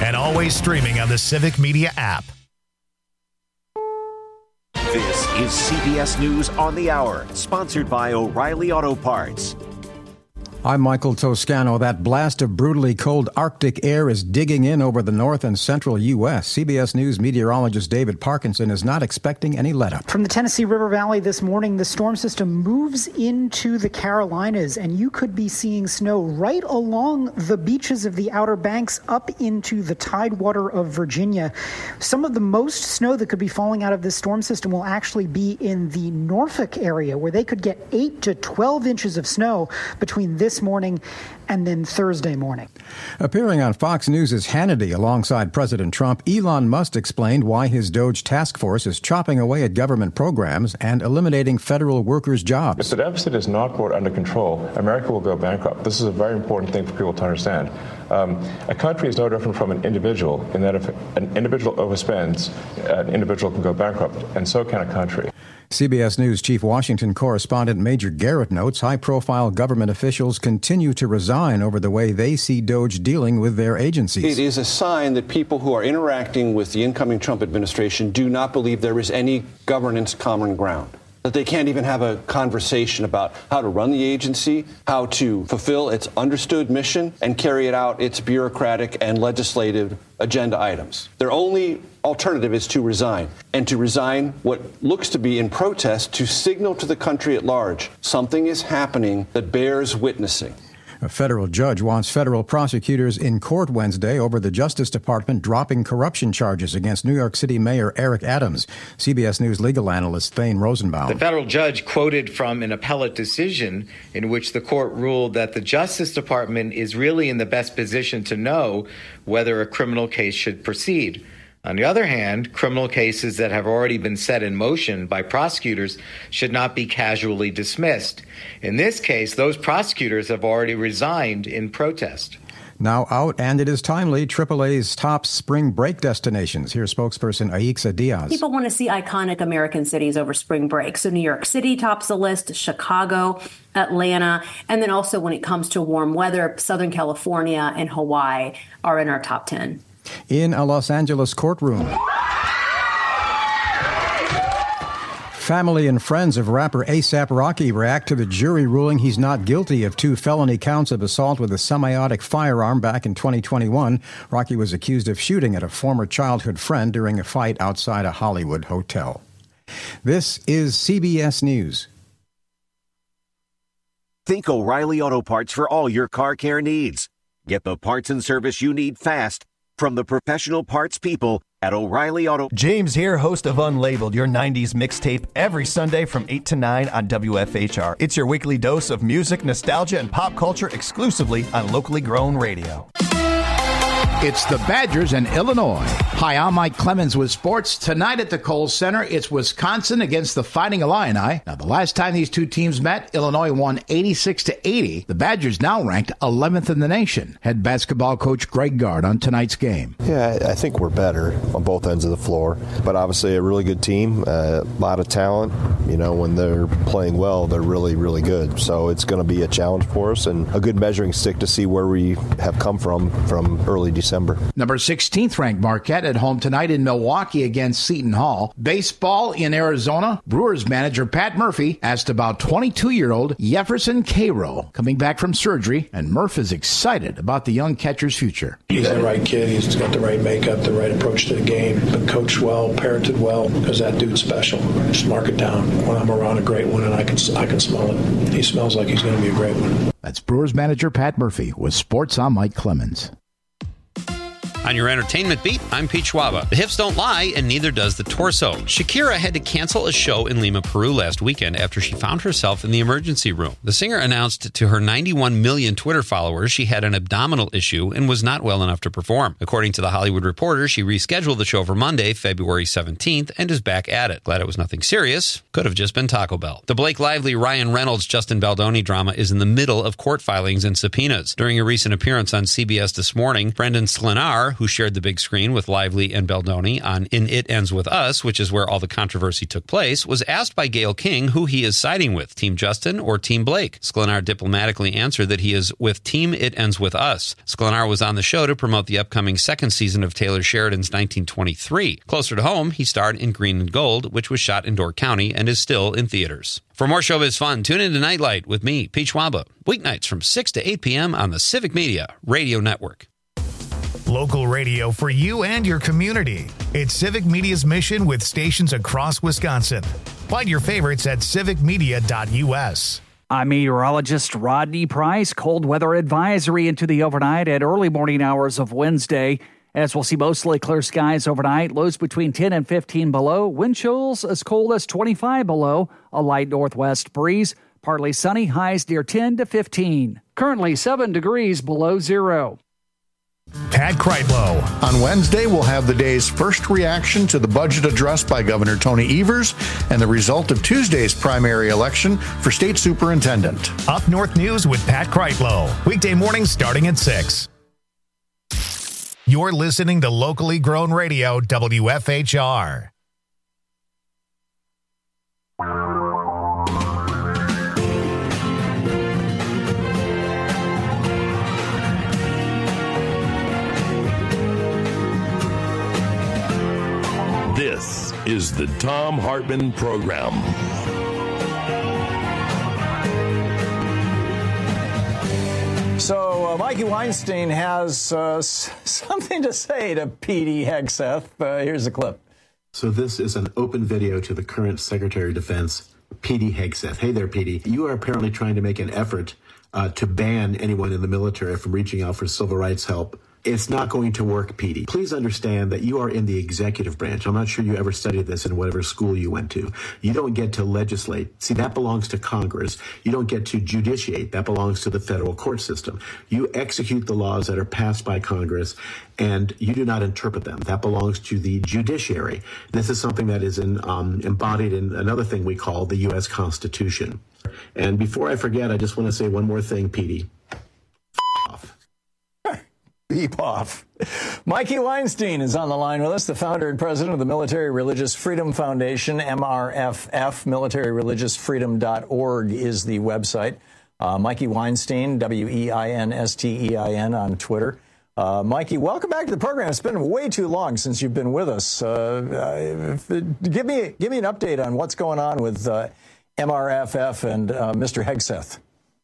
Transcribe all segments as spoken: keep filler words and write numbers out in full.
and always streaming on the Civic Media app. This is C B S News on the Hour, sponsored by O'Reilly Auto Parts. I'm Michael Toscano. That blast of brutally cold Arctic air is digging in over the north and central U S. C B S News meteorologist David Parkinson is not expecting any letup. From the Tennessee River Valley this morning, the storm system moves into the Carolinas, and you could be seeing snow right along the beaches of the Outer Banks up into the tidewater of Virginia. Some of the most snow that could be falling out of this storm system will actually be in the Norfolk area, where they could get eight to twelve inches of snow between this morning and then Thursday morning. Appearing on Fox News' Hannity alongside President Trump, Elon Musk explained why his Doge task force is chopping away at government programs and eliminating federal workers' jobs. If the deficit is not brought under control, America will go bankrupt. This is a very important thing for people to understand. Um, a country is no different from an individual in that if an individual overspends, an individual can go bankrupt, and so can a country. C B S News Chief Washington Correspondent Major Garrett notes high-profile government officials continue to resign over the way they see Doge dealing with their agencies. It is a sign that people who are interacting with the incoming Trump administration do not believe there is any governance common ground, that they can't even have a conversation about how to run the agency, how to fulfill its understood mission, and carry it out its bureaucratic and legislative agenda items. Their only alternative is to resign, and to resign what looks to be in protest to signal to the country at large something is happening that bears witnessing. A federal judge wants federal prosecutors in court Wednesday over the Justice Department dropping corruption charges against New York City Mayor Eric Adams. C B S News legal analyst Thane Rosenbaum. The federal judge quoted from an appellate decision in which the court ruled that the Justice Department is really in the best position to know whether a criminal case should proceed. On the other hand, criminal cases that have already been set in motion by prosecutors should not be casually dismissed. In this case, those prosecutors have already resigned in protest. Now out, and it is timely, triple A's top spring break destinations. Here's spokesperson Aixa Diaz. People want to see iconic American cities over spring break. So New York City tops the list, Chicago, Atlanta, and then also when it comes to warm weather, Southern California and Hawaii are in our top ten. In a Los Angeles courtroom, family and friends of rapper A$AP Rocky react to the jury ruling he's not guilty of two felony counts of assault with a semi-automatic firearm back in twenty twenty-one. Rocky was accused of shooting at a former childhood friend during a fight outside a Hollywood hotel. This is C B S News. Think O'Reilly Auto Parts for all your car care needs. Get the parts and service you need fast from the professional parts people at O'Reilly Auto. James here, host of Unlabeled, your nineties mixtape, every Sunday from eight to nine on W F H R. It's your weekly dose of music, nostalgia, and pop culture exclusively on locally grown radio. It's the Badgers and Illinois. Hi, I'm Mike Clemens with sports. Tonight at the Kohl Center, it's Wisconsin against the Fighting Illini. Now, the last time these two teams met, Illinois won eighty-six to eighty. The Badgers now ranked eleventh in the nation. Head basketball coach Greg Gard on tonight's game. Yeah, I think we're better on both ends of the floor, but obviously a really good team, a lot of talent. You know, when they're playing well, they're really, really good. So it's going to be a challenge for us and a good measuring stick to see where we have come from from early December. Number sixteenth ranked Marquette at home tonight in Milwaukee against Seton Hall. Baseball in Arizona. Brewers manager Pat Murphy asked about twenty-two-year-old Jefferson Cairo coming back from surgery, and Murph is excited about the young catcher's future. He's the right kid. He's got the right makeup, the right approach to the game. Been coached well, parented well, because that dude's special. Just mark it down. When I'm around a great one and I can, I can smell it. He smells like he's going to be a great one. That's Brewers manager Pat Murphy with Sports. I'm Mike Clemens. On your entertainment beat, I'm Pete Schwaba. The hips don't lie, and neither does the torso. Shakira had to cancel a show in Lima, Peru last weekend after she found herself in the emergency room. The singer announced to her ninety-one million Twitter followers she had an abdominal issue and was not well enough to perform. According to The Hollywood Reporter, she rescheduled the show for Monday, February seventeenth, and is back at it. Glad it was nothing serious. Could have just been Taco Bell. The Blake Lively, Ryan Reynolds, Justin Baldoni drama is in the middle of court filings and subpoenas. During a recent appearance on C B S This Morning, Brendan Sklenar, Sklenar, who shared the big screen with Lively and Beldoni on In It Ends With Us, which is where all the controversy took place, was asked by Gayle King who he is siding with, Team Justin or Team Blake. Sklenar diplomatically answered that he is with Team It Ends With Us. Sklenar was on the show to promote the upcoming second season of Taylor Sheridan's nineteen twenty-three. Closer to home, he starred in Green and Gold, which was shot in Door County and is still in theaters. For more showbiz fun, tune in to Nightlight with me, Pete Schwaba, weeknights from six to eight p.m. on the Civic Media Radio Network. Local radio for you and your community. It's Civic Media's mission with stations across Wisconsin. Find your favorites at civic media dot u s. I'm meteorologist Rodney Price. Cold weather advisory into the overnight and early morning hours of Wednesday, as we'll see mostly clear skies overnight. Lows between ten and fifteen below. Wind chills as cold as twenty-five below. A light northwest breeze. Partly sunny. Highs near ten to fifteen. Currently seven degrees below zero. Pat Kreitlow. On Wednesday, we'll have the day's first reaction to the budget address by Governor Tony Evers and the result of Tuesday's primary election for state superintendent. Up North News with Pat Kreitlow. Weekday mornings starting at six. You're listening to locally grown radio, W F H R. This is the Thom Hartmann Program. So uh, Mikey Weinstein has uh, s- something to say to Petey Hegseth. Uh, here's a clip. So this is an open video to the current Secretary of Defense, Petey Hegseth. Hey there, Petey. You are apparently trying to make an effort uh, to ban anyone in the military from reaching out for civil rights help. It's not going to work, Petey. Please understand that you are in the executive branch. I'm not sure you ever studied this in whatever school you went to. You don't get to legislate. See, that belongs to Congress. You don't get to judiciate. That belongs to the federal court system. You execute the laws that are passed by Congress, and you do not interpret them. That belongs to the judiciary. This is something that is in, um, embodied in another thing we call the U S Constitution. And before I forget, I just want to say one more thing, Petey. Beep off. Mikey Weinstein is on the line with us, the founder and president of the Military Religious Freedom Foundation, M R F F. military religious freedom dot org is the website. Uh, Mikey Weinstein, W E I N S T E I N on Twitter. Uh, Mikey, welcome back to the program. It's been way too long since you've been with us. Uh, uh, give me give me an update on what's going on with uh, M R F F and uh, Mister Hegseth.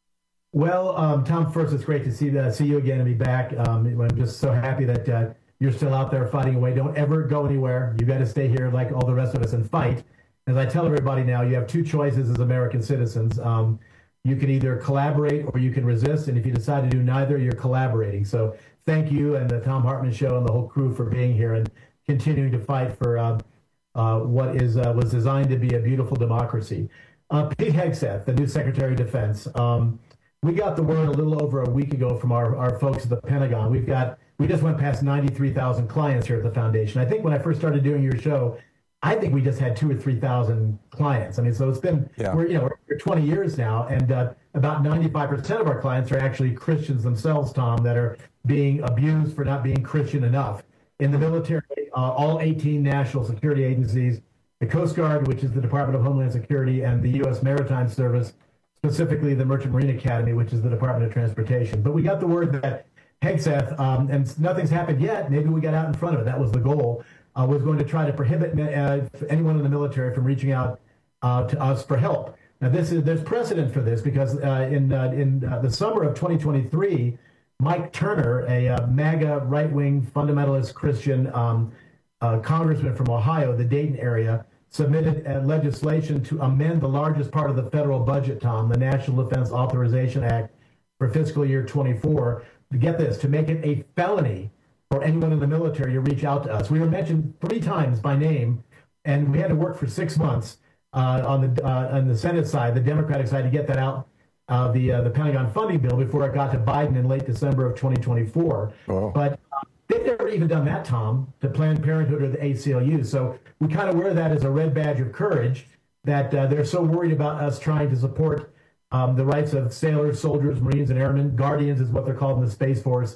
Well, um, Tom, first, it's great to see uh, see you again and be back. Um, I'm just so happy that uh, you're still out there fighting away. Don't ever go anywhere. You got to stay here like all the rest of us and fight. As I tell everybody now, you have two choices as American citizens. Um, you can either collaborate or you can resist. And if you decide to do neither, you're collaborating. So thank you and the Thom Hartmann Show and the whole crew for being here and continuing to fight for uh, uh, what is uh, was designed to be a beautiful democracy. Uh, Pete Hegseth, the new Secretary of Defense. Um, We got the word a little over a week ago from our, our folks at the Pentagon. We've got we just went past ninety-three thousand clients here at the foundation. I think when I first started doing your show, I think we just had two or three thousand clients. I mean, so it's been yeah. we're you know we're twenty years now, and uh, about ninety-five percent of our clients are actually Christians themselves, Tom, that are being abused for not being Christian enough. In the military, uh, all eighteen national security agencies, the Coast Guard, which is the Department of Homeland Security, and the U S Maritime Service, specifically the Merchant Marine Academy, which is the Department of Transportation. But we got the word that Hegseth, um, and nothing's happened yet, maybe we got out in front of it, that was the goal, uh, was going to try to prohibit uh, anyone in the military from reaching out uh, to us for help. Now, this is there's precedent for this because uh, in uh, in uh, the summer of twenty twenty-three, Mike Turner, a uh, MAGA right-wing fundamentalist Christian um, uh, congressman from Ohio, the Dayton area, submitted uh, legislation to amend the largest part of the federal budget, Tom, the National Defense Authorization Act for fiscal year twenty-four. To get this, to make it a felony for anyone in the military to reach out to us. We were mentioned three times by name, and we had to work for six months uh, on the uh, on the Senate side, the Democratic side, to get that out, uh, the uh, the Pentagon funding bill before it got to Biden in late December of twenty twenty-four. Oh. But uh, they've never even done that, Tom, to Planned Parenthood or the A C L U. So we kind of wear that as a red badge of courage that uh, they're so worried about us trying to support um, the rights of sailors, soldiers, Marines, and airmen. Guardians is what they're called in the Space Force.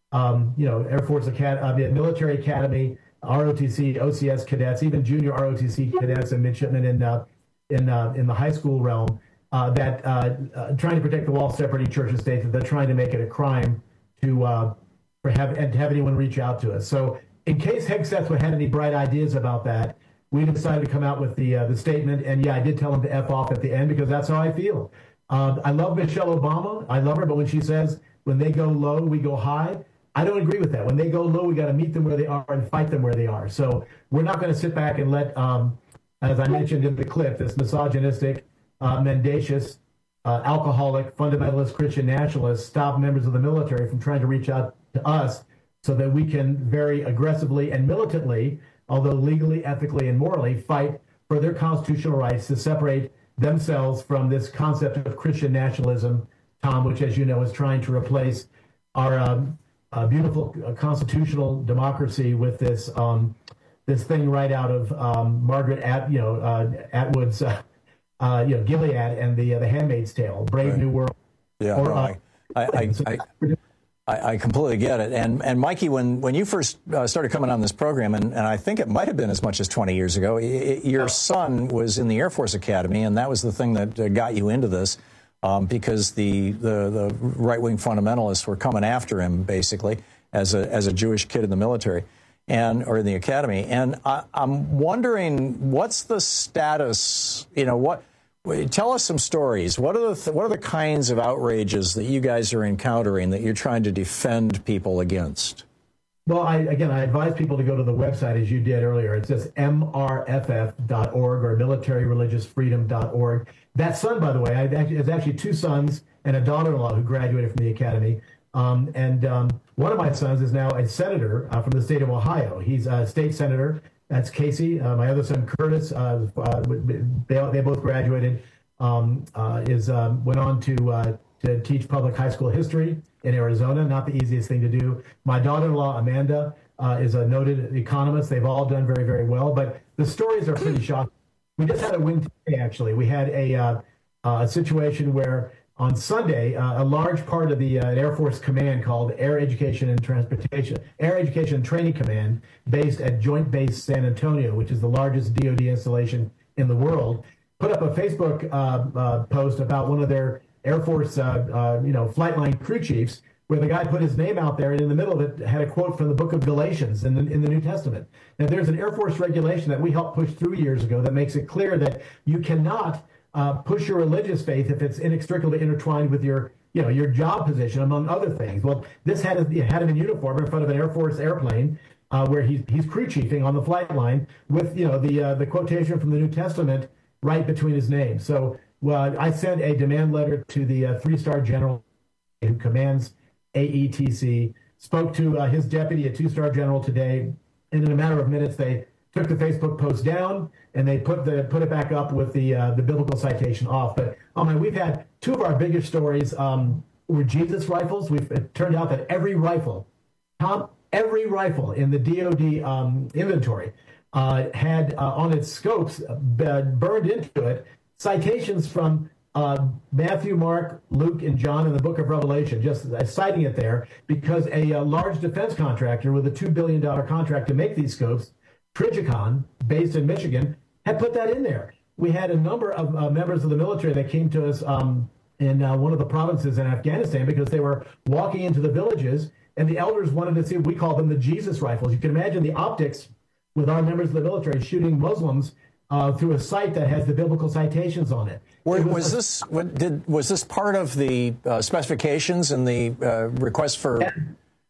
um, you know, Air Force Academy, uh, Military Academy, R O T C, O C S cadets, even junior R O T C cadets and midshipmen in uh, in uh, in the high school realm uh, that uh, uh, trying to protect the wall separating church and state, that they're trying to make it a crime to uh, for have and to have anyone reach out to us. So in case Hegseth had any bright ideas about that, we decided to come out with the uh, the statement. And yeah, I did tell him to F off at the end because that's how I feel. Uh, I love Michelle Obama. I love her, but when she says when they go low, we go high, I don't agree with that. When they go low, we got to meet them where they are and fight them where they are. So we're not going to sit back and let, um, as I mentioned in the clip, this misogynistic, uh, mendacious, uh, alcoholic, fundamentalist Christian nationalist stop members of the military from trying to reach out to us so that we can very aggressively and militantly, although legally, ethically, and morally, fight for their constitutional rights to separate themselves from this concept of Christian nationalism, Tom, which, as you know, is trying to replace our um, uh, beautiful uh, constitutional democracy with this um, this thing right out of um, Margaret At you know uh, Atwood's uh, uh, you know Gilead and the uh, the Handmaid's Tale, Brave right. New World. Yeah, or, no, uh, I, I, I, I, I completely get it. And and Mikey, when when you first uh, started coming on this program, and, and I think it might have been as much as twenty years ago, it, your son was in the Air Force Academy, and that was the thing that uh, got you into this. Um, because the, the, the right-wing fundamentalists were coming after him, basically, as a as a Jewish kid in the military and or in the academy. And I, I'm wondering, what's the status? You know, what? Tell us some stories. What are the what are the kinds of outrages that you guys are encountering that you're trying to defend people against? Well, I, again, I advise people to go to the website, as you did earlier. It's just M R F F dot org or military religious freedom dot org. That son, by the way, I actually, has actually two sons and a daughter-in-law who graduated from the academy. Um, and um, one of my sons is now a senator uh, from the state of Ohio. He's a state senator. That's Casey. Uh, my other son, Curtis, uh, uh, they, they both graduated. Um, uh, is um, went on to uh, to teach public high school history in Arizona. Not the easiest thing to do. My daughter-in-law, Amanda, uh, is a noted economist. They've all done very, very well. But the stories are pretty shocking. We just had a win today, actually. We had a, uh, uh, a situation where on Sunday, uh, a large part of the uh, Air Force Command called Air Education and Transportation, Air Education and Training Command, based at Joint Base San Antonio, which is the largest D O D installation in the world, put up a Facebook uh, uh, post about one of their Air Force, uh, uh, you know, flight line crew chiefs, where the guy put his name out there, and in the middle of it had a quote from the book of Galatians in the, in the New Testament. Now, there's an Air Force regulation that we helped push through years ago that makes it clear that you cannot uh, push your religious faith if it's inextricably intertwined with your, you know, your job position, among other things. Well, this had, a, had him in uniform in front of an Air Force airplane uh, where he's, he's crew chiefing on the flight line with, you know, the uh, the quotation from the New Testament right between his name. So well, I sent a demand letter to the uh, three-star general who commands A E T C, spoke to uh, his deputy, a two-star general, today, and in a matter of minutes, they took the Facebook post down and they put the put it back up with the uh, the biblical citation off. But oh man, we've had two of our biggest stories um, were Jesus rifles. We've it turned out that every rifle, Tom, every rifle in the D O D um, inventory uh, had uh, on its scopes uh, burned into it citations from Uh, Matthew, Mark, Luke, and John in the book of Revelation, just uh, citing it there because a, a large defense contractor with a two billion dollars contract to make these scopes, Trijicon, based in Michigan, had put that in there. We had a number of uh, members of the military that came to us um, in uh, one of the provinces in Afghanistan because they were walking into the villages, and the elders wanted to see, we call them the Jesus rifles. You can imagine the optics with our members of the military shooting Muslims Uh, through a site that has the biblical citations on it. Were, it was, was this what, did was this part of the uh, specifications and the uh, request for? Yeah.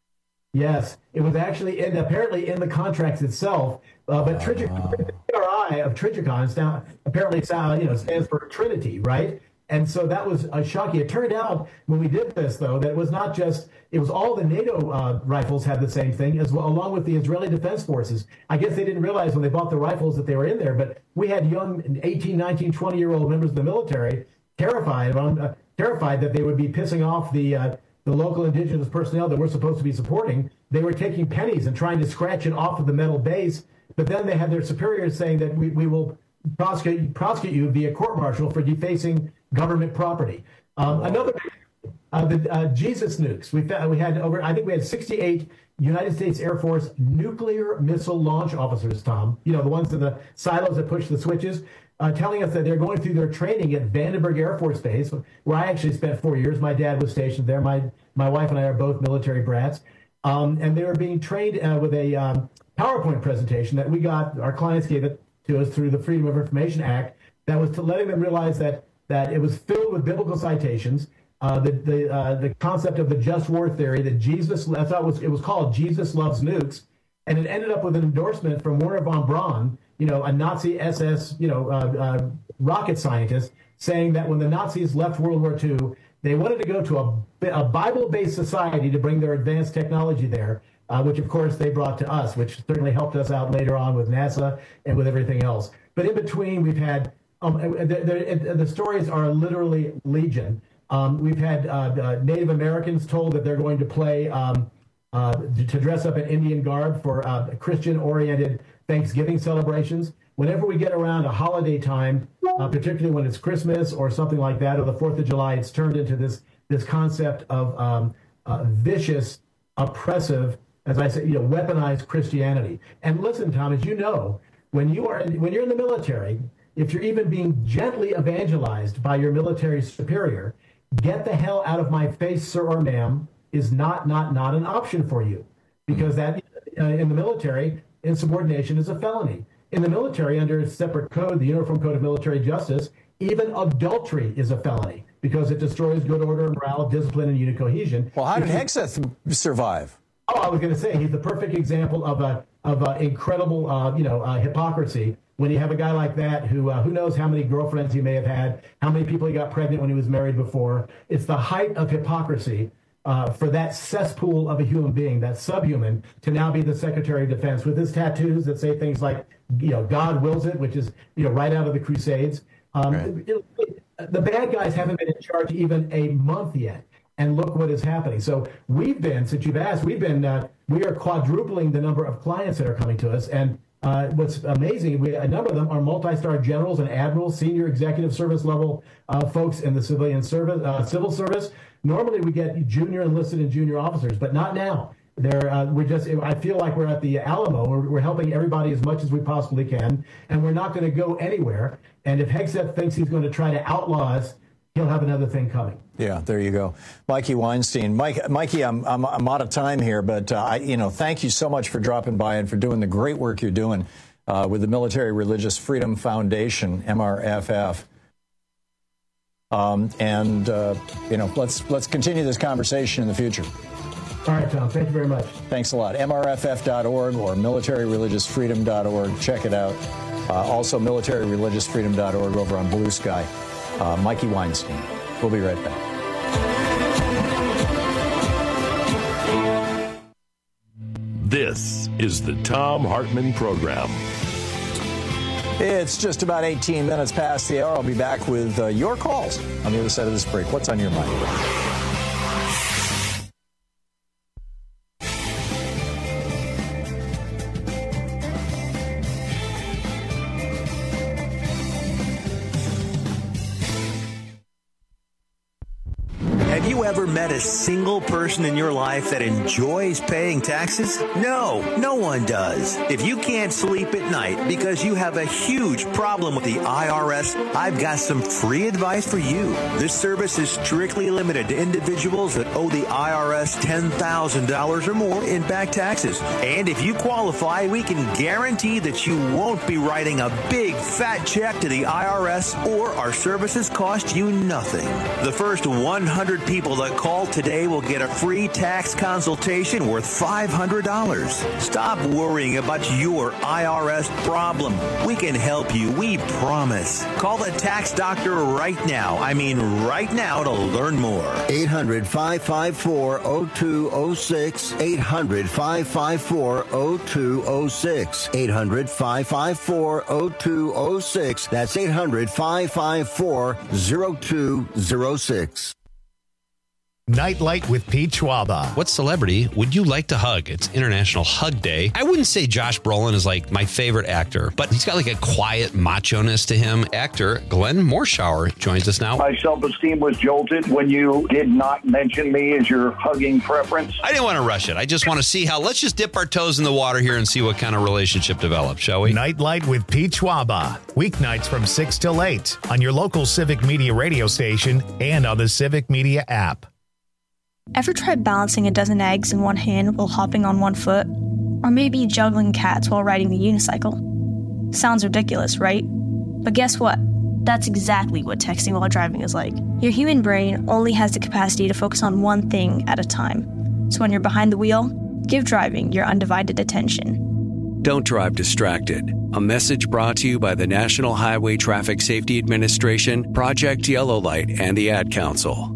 Yes, it was actually in, apparently in the contracts itself. Uh, but uh, Trijicon, the T R I of Trijicon now apparently you know stands for Trinity, right? And so that was uh, shocking. It turned out when we did this, though, that it was not just, it was all the NATO uh, rifles had the same thing, as well, along with the Israeli Defense Forces. I guess they didn't realize when they bought the rifles that they were in there, but we had young eighteen, nineteen, twenty-year-old members of the military terrified, uh, terrified that they would be pissing off the uh, the local indigenous personnel that we're supposed to be supporting. They were taking pennies and trying to scratch it off of the metal base, but then they had their superiors saying that we, we will prosecute, prosecute you via court-martial for defacing government property. Um, another Uh, the uh, Jesus nukes. We found, we had over. I think we had sixty-eight United States Air Force nuclear missile launch officers. Tom, you know the ones in the silos that push the switches, uh, telling us that they're going through their training at Vandenberg Air Force Base, where I actually spent four years. My dad was stationed there. My my wife and I are both military brats, um, and they were being trained uh, with a um, PowerPoint presentation that we got. Our clients gave it to us through the Freedom of Information Act. That was to letting them realize that that it was filled with biblical citations. Uh, the the uh, the concept of the just war theory that Jesus, that's how it was, it was called Jesus Loves Nukes, and it ended up with an endorsement from Werner von Braun, you know, a Nazi S S, you know, uh, uh, rocket scientist, saying that when the Nazis left World War Two, they wanted to go to a, a Bible-based society to bring their advanced technology there, uh, which of course they brought to us, which certainly helped us out later on with NASA and with everything else. But in between, we've had um, the, the, the stories are literally legion. Um, we've had uh, uh, Native Americans told that they're going to play um, uh, to dress up in Indian garb for uh, Christian-oriented Thanksgiving celebrations. Whenever we get around a holiday time, uh, particularly when it's Christmas or something like that, or the Fourth of July, it's turned into this this concept of um, uh, vicious, oppressive, as I say, you know, weaponized Christianity. And listen, Tom, as you know, when you are when you're in the military, if you're even being gently evangelized by your military superior, get the hell out of my face, sir or ma'am, is not not not an option for you, because that uh, in the military, insubordination is a felony. In the military, under a separate code, the Uniform Code of Military Justice, even adultery is a felony because it destroys good order, morale, discipline, and unit cohesion. Well, how did Hegseth survive? Oh, I was going to say he's the perfect example of a of a incredible uh, you know uh, hypocrisy. When you have a guy like that who uh, who knows how many girlfriends he may have had, how many people he got pregnant when he was married before. It's the height of hypocrisy uh, for that cesspool of a human being, that subhuman, to now be the Secretary of Defense with his tattoos that say things like, you know, God wills it, which is, you know, right out of the Crusades. Um, right. it, it, the bad guys haven't been in charge even a month yet. And look what is happening. So we've been, since you've asked, we've been, uh, we are quadrupling the number of clients that are coming to us. And Uh, what's amazing, we, a number of them are multi-star generals and admirals, senior executive service level uh, folks in the civilian service, uh, civil service. Normally, we get junior enlisted and junior officers, but not now. They're, uh, we're just, I feel like we're at the Alamo. We're, we're helping everybody as much as we possibly can, and we're not going to go anywhere. And if Hegseth thinks he's going to try to outlaw us, he'll have another thing coming. Yeah, there you go. Mikey Weinstein. Mike, Mikey, I'm, I'm, I'm out of time here, but, uh, I, you know, thank you so much for dropping by and for doing the great work you're doing uh, with the Military Religious Freedom Foundation, M R F F. Um, and, uh, you know, let's let's continue this conversation in the future. All right, Tom. Thank you very much. Thanks a lot. M R F F dot org or military religious freedom dot org. Check it out. Uh, also, military religious freedom dot org over on Blue Sky. Uh, Mikey Weinstein. We'll be right back. This is the Thom Hartmann Program. It's just about eighteen minutes past the hour. I'll be back with uh, your calls on the other side of this break. What's on your mind? Ever met a single person in your life that enjoys paying taxes? No, no one does. If you can't sleep at night because you have a huge problem with the I R S, I've got some free advice for you. This service is strictly limited to individuals that owe the I R S ten thousand dollars or more in back taxes. And if you qualify, we can guarantee that you won't be writing a big fat check to the I R S, or our services cost you nothing. The first one hundred people that call today will get a free tax consultation worth five hundred dollars. Stop worrying about your I R S problem. We can help you, we promise. Call the tax doctor right now. I mean right now to learn more. eight hundred, five five four, zero two zero six. eight hundred, five five four, zero two zero six. eight hundred, five five four, zero two zero six. That's eight hundred, five five four, zero two zero six. Nightlight with Pete Schwaba. What celebrity would you like to hug? It's International Hug Day. I wouldn't say Josh Brolin is like my favorite actor, but he's got like a quiet macho-ness to him. Actor Glenn Morshower joins us now. My self-esteem was jolted when you did not mention me as your hugging preference. I didn't want to rush it. I just want to see how, let's just dip our toes in the water here and see what kind of relationship develops, shall we? Nightlight with Pete Schwaba. Weeknights from six till eight on your local Civic Media radio station and on the Civic Media app. Ever tried balancing a dozen eggs in one hand while hopping on one foot? Or maybe juggling cats while riding the unicycle? Sounds ridiculous, right? But guess what? That's exactly what texting while driving is like. Your human brain only has the capacity to focus on one thing at a time. So when you're behind the wheel, give driving your undivided attention. Don't drive distracted. A message brought to you by the National Highway Traffic Safety Administration, Project Yellow Light, and the Ad Council.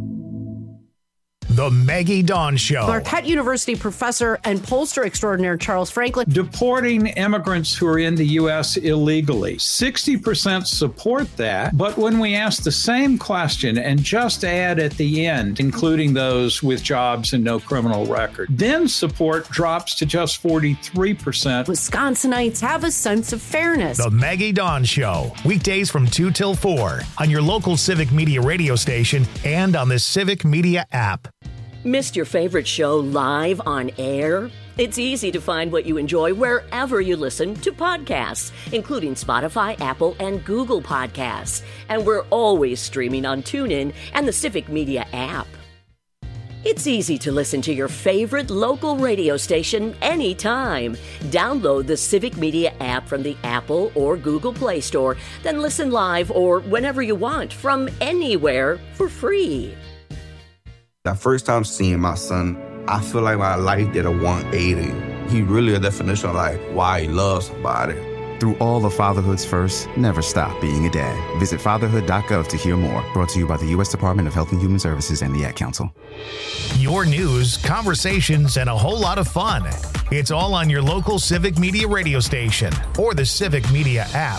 The Maggie Dawn Show. Marquette University professor and pollster extraordinaire Charles Franklin. Deporting immigrants who are in the U S illegally. sixty percent support that. But when we ask the same question and just add at the end, including those with jobs and no criminal record, then support drops to just forty-three percent. Wisconsinites have a sense of fairness. The Maggie Dawn Show. Weekdays from two till four on your local Civic Media radio station and on the Civic Media app. Missed your favorite show live on air? It's easy to find what you enjoy wherever you listen to podcasts, including Spotify, Apple, and Google Podcasts. And we're always streaming on TuneIn and the Civic Media app. It's easy to listen to your favorite local radio station anytime. Download the Civic Media app from the Apple or Google Play Store, then listen live or whenever you want from anywhere for free. That first time seeing my son, I feel like my life did a one eighty. He really a definition of like why he loves somebody. Through all the fatherhood's first, never stop being a dad. Visit fatherhood dot gov to hear more. Brought to you by the U S Department of Health and Human Services and the Ad Council. Your news, conversations, and a whole lot of fun. It's all on your local Civic Media radio station or the Civic Media app.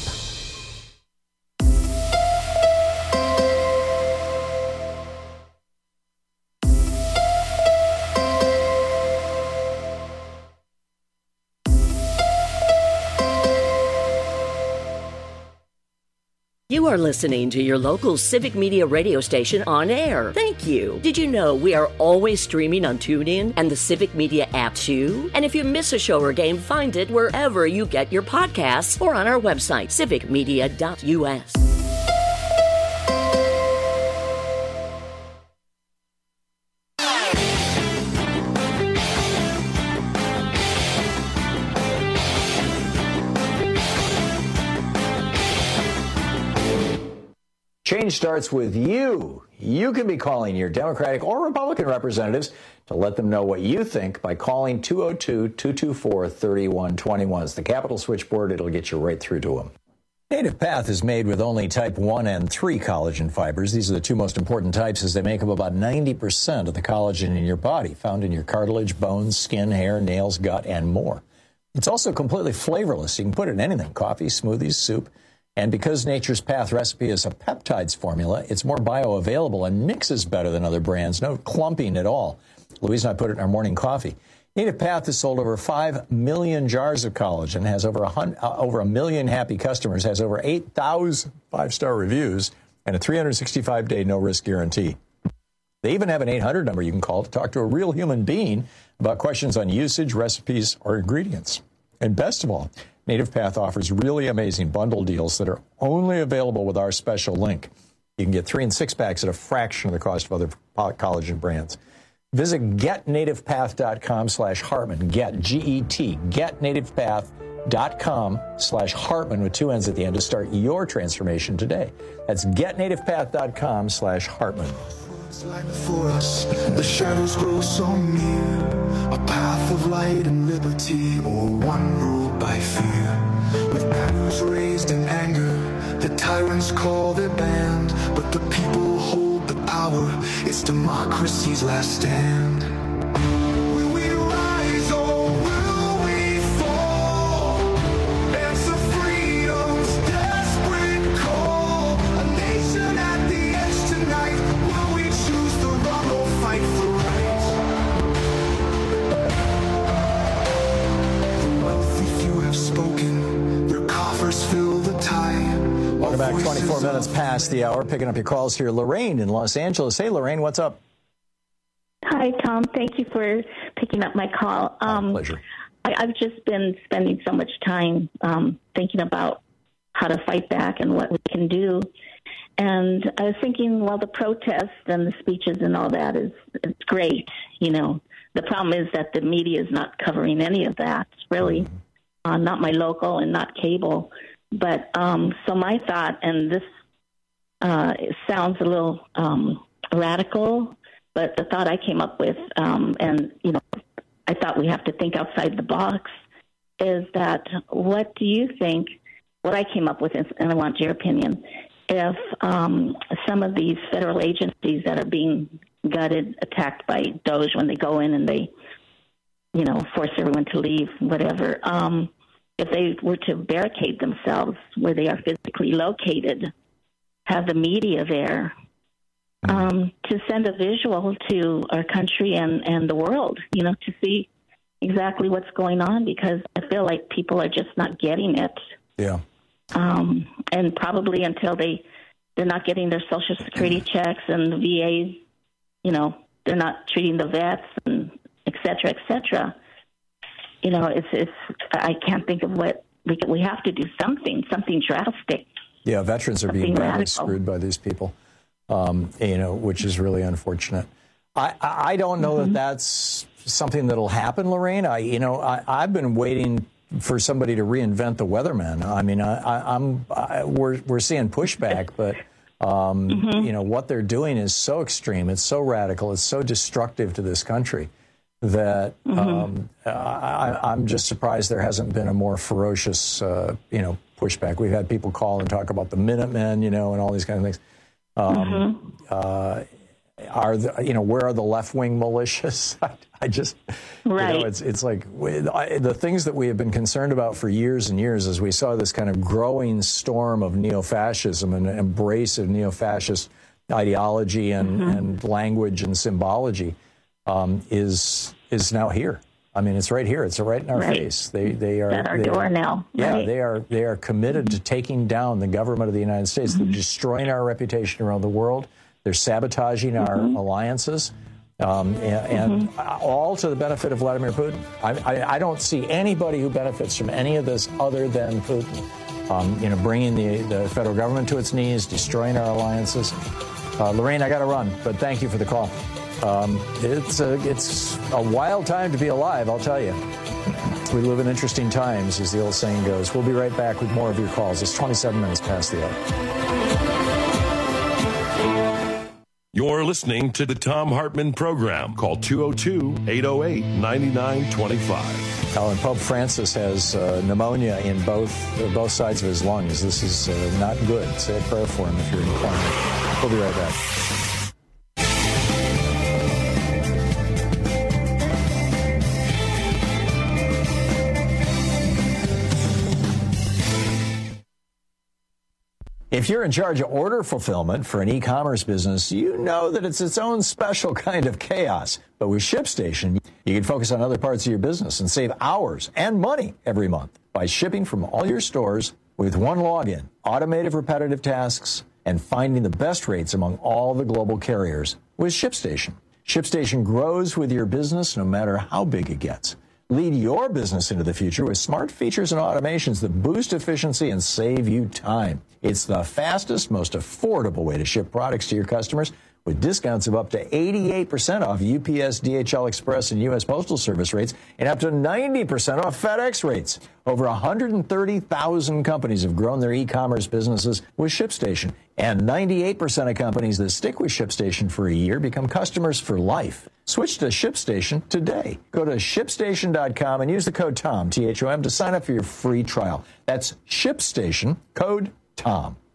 You are listening to your local Civic Media radio station on air. Thank you. Did you know we are always streaming on TuneIn and the Civic Media app too? And if you miss a show or game, find it wherever you get your podcasts or on our website, civic media dot u s. Change starts with you. You can be calling your Democratic or Republican representatives to let them know what you think by calling two oh two, two two four, three one two one. It's the Capital Switchboard. It'll get you right through to them. Native Path is made with only type one and three collagen fibers. These are the two most important types as they make up about ninety percent of the collagen in your body, found in your cartilage, bones, skin, hair, nails, gut, and more. It's also completely flavorless. You can put it in anything, coffee, smoothies, soup. And because Nature's Path recipe is a peptides formula, it's more bioavailable and mixes better than other brands. No clumping at all. Louise and I put it in our morning coffee. Native Path has sold over five million jars of collagen, has over a, hundred, uh, over a million happy customers, has over eight thousand five-star reviews, and a three hundred sixty-five day no-risk guarantee. They even have an eight hundred number you can call to talk to a real human being about questions on usage, recipes, or ingredients. And best of all, Native Path offers really amazing bundle deals that are only available with our special link. You can get three and six packs at a fraction of the cost of other collagen brands. Visit getnativepath.com slash Hartman. Get, G E T, getnativepath.com slash Hartman with two N's at the end to start your transformation today. That's getnativepath.com slash Hartman. Like before us, the shadows grow so near. A path of light and liberty, or one ruled by fear. With banners raised in anger, the tyrants call their band. But the people hold the power, it's democracy's last stand. Will we rise or will we fall? Answer freedom's desperate call. A nation at the edge tonight. Will we choose the wrong or fight for back, twenty-four minutes past the hour. Picking up your calls here. Lorraine in Los Angeles. Hey, Lorraine, what's up? Hi, Tom. Thank you for picking up my call. Um, my pleasure. I, I've just been spending so much time um, thinking about how to fight back and what we can do. And I was thinking, well, the protests and the speeches and all that is it's great. You know, the problem is that the media is not covering any of that, really. Uh, not my local and not cable. But um, so my thought, and this uh, it sounds a little um, radical, but the thought I came up with, um, and, you know, I thought we have to think outside the box, is that what do you think, what I came up with, and I want your opinion, if um, some of these federal agencies that are being gutted, attacked by DOJ when they go in and they, you know, force everyone to leave, whatever, um, if they were to barricade themselves where they are physically located, have the media there, um, to send a visual to our country and, and the world, you know, to see exactly what's going on, because I feel like people are just not getting it. Yeah. Um, and probably until they, they're not getting their Social Security checks and the V As, you know, they're not treating the vets and et cetera, et cetera. You know, it's, it's, I can't think of what, we, we have to do something, something drastic. Yeah, veterans are something being badly radical. screwed by these people, um, you know, which is really unfortunate. I, I don't know Mm-hmm. that that's something that'll happen, Lorraine. I, you know, I, I've been waiting for somebody to reinvent the weatherman. I mean, I, I, I'm, I, we're, we're seeing pushback, but, um, Mm-hmm. you know, what they're doing is so extreme. It's so radical. It's so destructive to this country that Mm-hmm. um, I, I'm just surprised there hasn't been a more ferocious, uh, you know, pushback. We've had people call and talk about the Minutemen, you know, and all these kind of things. Um, Mm-hmm. uh, are the, you know, where are the left-wing militias? I, I just, Right. you know, it's it's like we, I, the things that we have been concerned about for years and years, as we saw this kind of growing storm of neo-fascism and embrace of neo-fascist ideology and, Mm-hmm. and language and symbology, um, is is now here. I mean, it's right here. It's right in our Right. face. They they are At our they door are, now. Yeah, Right. they are they are committed to taking down the government of the United States. Mm-hmm. They're destroying our reputation around the world. They're sabotaging our Mm-hmm. alliances, um, and, and all to the benefit of Vladimir Putin. I, I, I don't see anybody who benefits from any of this other than Putin. Um, you know, bringing the, the federal government to its knees, destroying our alliances. Uh, Lorraine, I got to run, but thank you for the call. Um, it's a, it's a wild time to be alive, I'll tell you. We live in interesting times, as the old saying goes. We'll be right back with more of your calls. It's twenty-seven minutes past the hour. You're listening to the Tom Hartman Program. Call two oh two, eight oh eight, nine nine two five. Alan, Pope Francis has uh, pneumonia in both uh, both sides of his lungs. This is uh, not good. Say a prayer for him if you're inclined. We'll be right back. If you're in charge of order fulfillment for an e-commerce business, you know that it's its own special kind of chaos. But with ShipStation, you can focus on other parts of your business and save hours and money every month by shipping from all your stores with one login, automated repetitive tasks, and finding the best rates among all the global carriers with ShipStation. ShipStation grows with your business no matter how big it gets. Lead your business into the future with smart features and automations that boost efficiency and save you time. It's the fastest, most affordable way to ship products to your customers, with discounts of up to eighty-eight percent off U P S, D H L Express, and U S Postal Service rates, and up to ninety percent off FedEx rates. Over one hundred thirty thousand companies have grown their e-commerce businesses with ShipStation, and ninety-eight percent of companies that stick with ShipStation for a year become customers for life. Switch to ShipStation today. Go to ship station dot com and use the code TOM, T H O M, to sign up for your free trial. That's ShipStation, code TOM.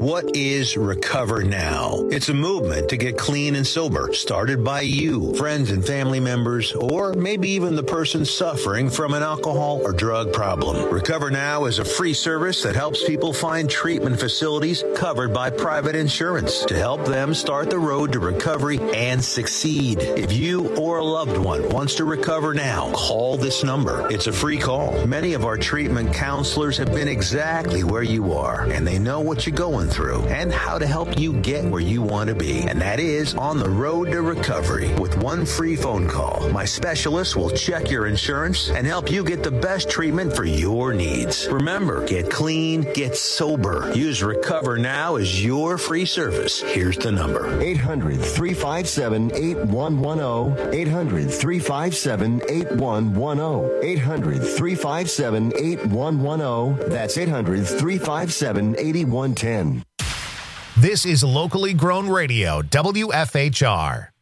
What is Recover Now? It's a movement to get clean and sober, started by you, friends and family members, or maybe even the person suffering from an alcohol or drug problem. Recover Now is a free service that helps people find treatment facilities covered by private insurance to help them start the road to recovery and succeed. If you or a loved one wants to recover now, call this number. It's a free call. Many of our treatment counselors have been exactly where you are, and they know what you're going through and how to help you get where you want to be. And that is on the road to recovery. With one free phone call, my specialist will check your insurance and help you get the best treatment for your needs. Remember, get clean, get sober. Use Recover Now as your free service. Here's the number. eight hundred, three five seven, eight one one zero. eight hundred, three five seven, eight one one zero. eight hundred, three five seven, eight one one zero. That's eight hundred, three five seven, eight one one zero. This is locally grown radio, W F H R.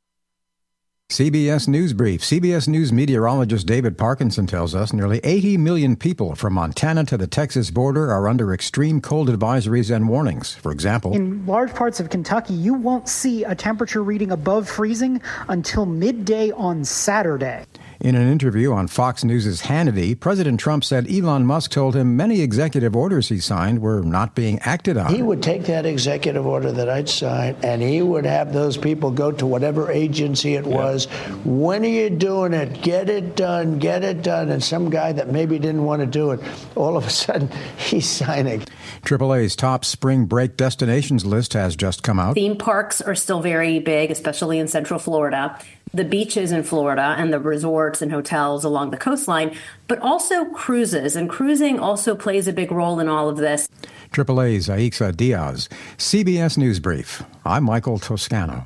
C B S News Brief. C B S News meteorologist David Parkinson tells us nearly eighty million people from Montana to the Texas border are under extreme cold advisories and warnings. For example, in large parts of Kentucky, you won't see a temperature reading above freezing until midday on Saturday. In an interview on Fox News' Hannity, President Trump said Elon Musk told him many executive orders he signed were not being acted on. He would take that executive order that I'd signed, and he would have those people go to whatever agency it was. Yeah. When are you doing it? Get it done. Get it done. And some guy that maybe didn't want to do it, all of a sudden, he's signing. triple A's top spring break destinations list has just come out. Theme parks are still very big, especially in Central Florida. The beaches in Florida and the resorts and hotels along the coastline, but also cruises. And cruising also plays a big role in all of this. triple A's Aixa Diaz. C B S News Brief. I'm Michael Toscano.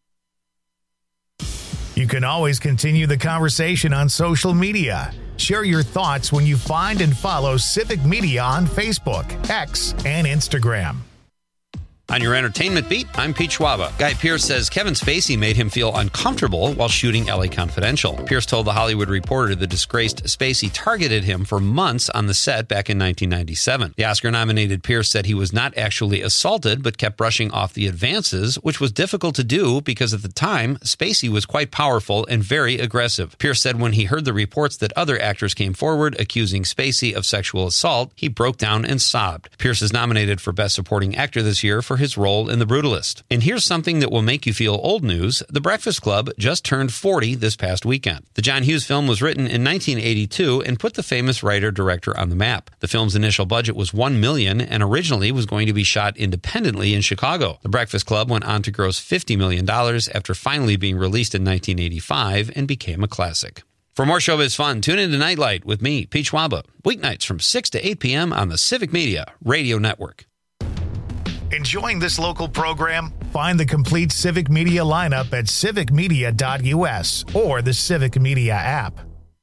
You can always continue the conversation on social media. Share your thoughts when you find and follow Civic Media on Facebook, X, and Instagram. On your entertainment beat, I'm Pete Schwaba. Guy Pearce says Kevin Spacey made him feel uncomfortable while shooting L A Confidential. Pearce told The Hollywood Reporter the disgraced Spacey targeted him for months on the set back in nineteen ninety-seven. The Oscar-nominated Pearce said he was not actually assaulted, but kept brushing off the advances, which was difficult to do because at the time, Spacey was quite powerful and very aggressive. Pearce said when he heard the reports that other actors came forward accusing Spacey of sexual assault, he broke down and sobbed. Pearce is nominated for Best Supporting Actor this year for his role in The Brutalist. And here's something that will make you feel old news. The Breakfast Club just turned forty this past weekend. The John Hughes film was written in nineteen eighty-two and put the famous writer-director on the map. The film's initial budget was one million dollars and originally was going to be shot independently in Chicago. The Breakfast Club went on to gross fifty million dollars after finally being released in nineteen eighty-five and became a classic. For more showbiz fun, tune into Nightlight with me, Pete Schwaba, weeknights from six to eight p.m. on the Civic Media Radio Network. Enjoying this local program? Find the complete Civic Media lineup at civic media dot u s or the Civic Media app.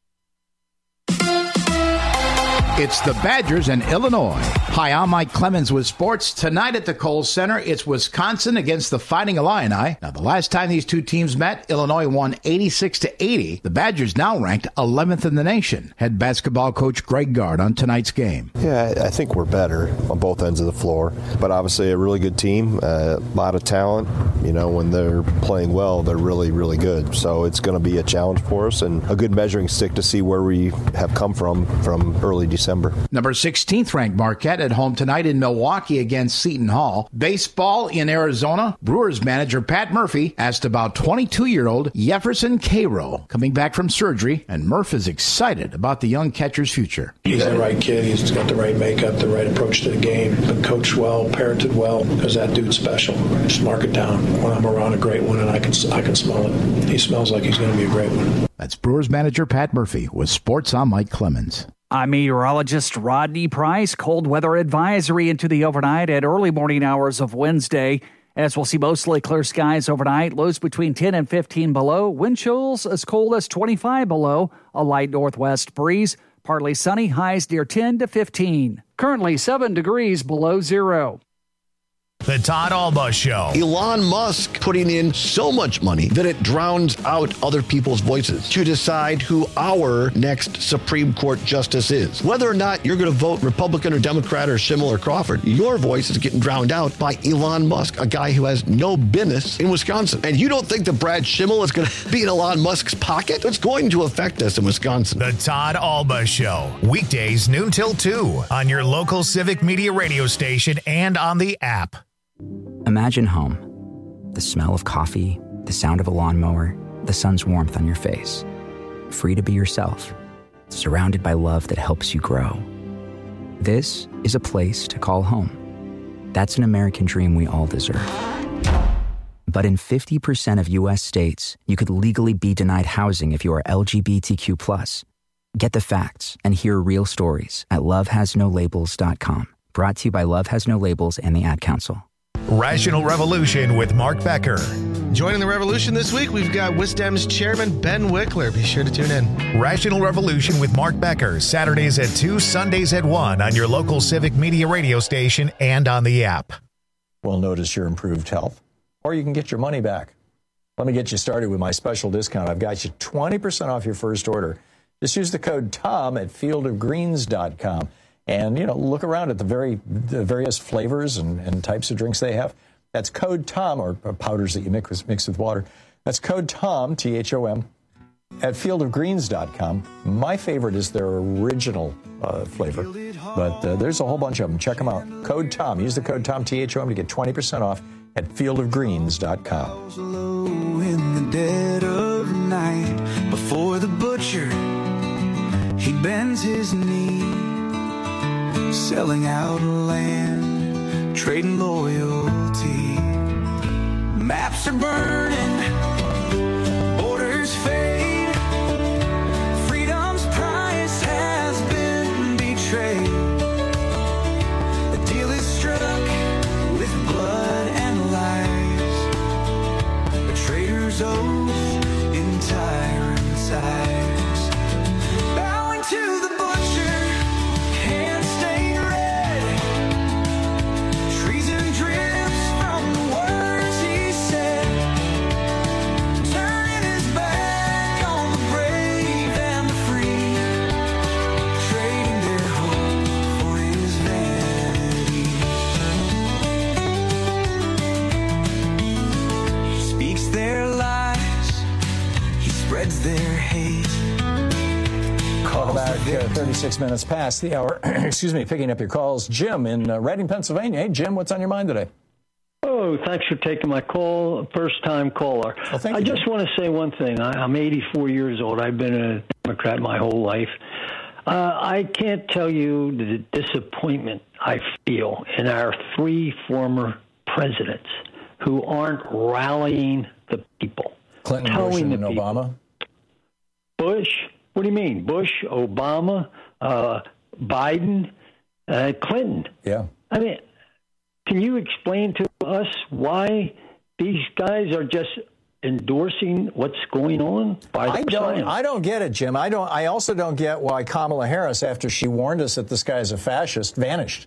It's the Badgers and Illinois. Hi, I'm Mike Clemens with sports. Tonight at the Kohl Center, it's Wisconsin against the Fighting Illini. Now, the last time these two teams met, Illinois won eighty-six to eighty. The Badgers now ranked eleventh in the nation. Head basketball coach Greg Gard on tonight's game. Yeah, I think we're better on both ends of the floor, but obviously a really good team, a lot of talent. You know, when they're playing well, they're really, really good. So it's going to be a challenge for us and a good measuring stick to see where we have come from from early December. Number sixteenth ranked Marquette at home tonight in Milwaukee against Seton Hall. Baseball in Arizona. Brewers manager Pat Murphy asked about twenty-two-year-old Jefferson Cairo coming back from surgery, and Murph is excited about the young catcher's future. He's the right kid. He's got the right makeup, the right approach to the game, but coached well, parented well, because that dude's special. Just mark it down. When I'm around a great one, and I can I can smell it. He smells like he's going to be a great one. That's Brewers manager Pat Murphy with Sports. I'm Mike Clemens. I'm meteorologist Rodney Price. Cold weather advisory into the overnight at early morning hours of Wednesday, as we'll see mostly clear skies overnight. Lows between ten and fifteen below. Wind chills as cold as twenty-five below. A light northwest breeze. Partly sunny. Highs near ten to fifteen. Currently seven degrees below zero. The Todd Alba Show. Elon Musk putting in so much money that it drowns out other people's voices to decide who our next Supreme Court justice is. Whether or not you're going to vote Republican or Democrat or Schimmel or Crawford, your voice is getting drowned out by Elon Musk, a guy who has no business in Wisconsin. And you don't think that Brad Schimmel is going to be in Elon Musk's pocket? It's going to affect us in Wisconsin. The Todd Alba Show. Weekdays noon till two on your local Civic Media radio station and on the app. Imagine home. The smell of coffee, the sound of a lawnmower, the sun's warmth on your face. Free to be yourself, surrounded by love that helps you grow. This is a place to call home. That's an American dream we all deserve. But in fifty percent of U S states, you could legally be denied housing if you are L G B T Q plus. Get the facts and hear real stories at love has no labels dot com. Brought to you by Love Has No Labels and the Ad Council. Rational Revolution with Mark Becker. Joining the revolution this week, we've got Wisdom's chairman, Ben Wickler. Be sure to tune in. Rational Revolution with Mark Becker, Saturdays at two, Sundays at one on your local Civic Media radio station and on the app. Well, notice your improved health, or you can get your money back. Let me get you started with my special discount. I've got you twenty percent off your first order. Just use the code TOM at field of greens dot com. And, you know, look around at the very the various flavors and, and types of drinks they have. That's code TOM, or, or powders that you mix with, mix with water. That's code TOM, T H O M, at field of greens dot com. My favorite is their original uh, flavor, but uh, there's a whole bunch of them. Check them out. Code TOM. Use the code TOM, T H O M, to get twenty percent off at field of greens dot com. In the dead of night, before the butcher, he bends his knee, selling out land, trading loyalty. Maps are burning, borders fade, freedom's price has been betrayed. The deal is struck with blood and lies, a traitor's oath in tyrant's eyes. Bowing to the butcher, hands stained red, treason drips from the words he said, turning his back on the brave and the free, trading their hope for his vanity. He speaks their lies, he spreads their hate. Welcome back. Uh, thirty-six minutes past the hour. Excuse me, picking up your calls. Jim in uh, Reading, Pennsylvania. Hey, Jim, what's on your mind today? Oh, thanks for taking my call. First-time caller. Well, thank I you, just Jim. want to say one thing. I, I'm eighty-four years old. I've been a Democrat my whole life. Uh, I can't tell you the disappointment I feel in our three former presidents who aren't rallying the people. Clinton, telling Bush, and the people. Obama? Bush? What do you mean? Bush, Obama, uh, Biden, uh, Clinton. Yeah. I mean, can you explain to us why these guys are just endorsing what's going on by the I don't. I don't get it, Jim. I don't. I also don't get why Kamala Harris, after she warned us that this guy is a fascist, vanished.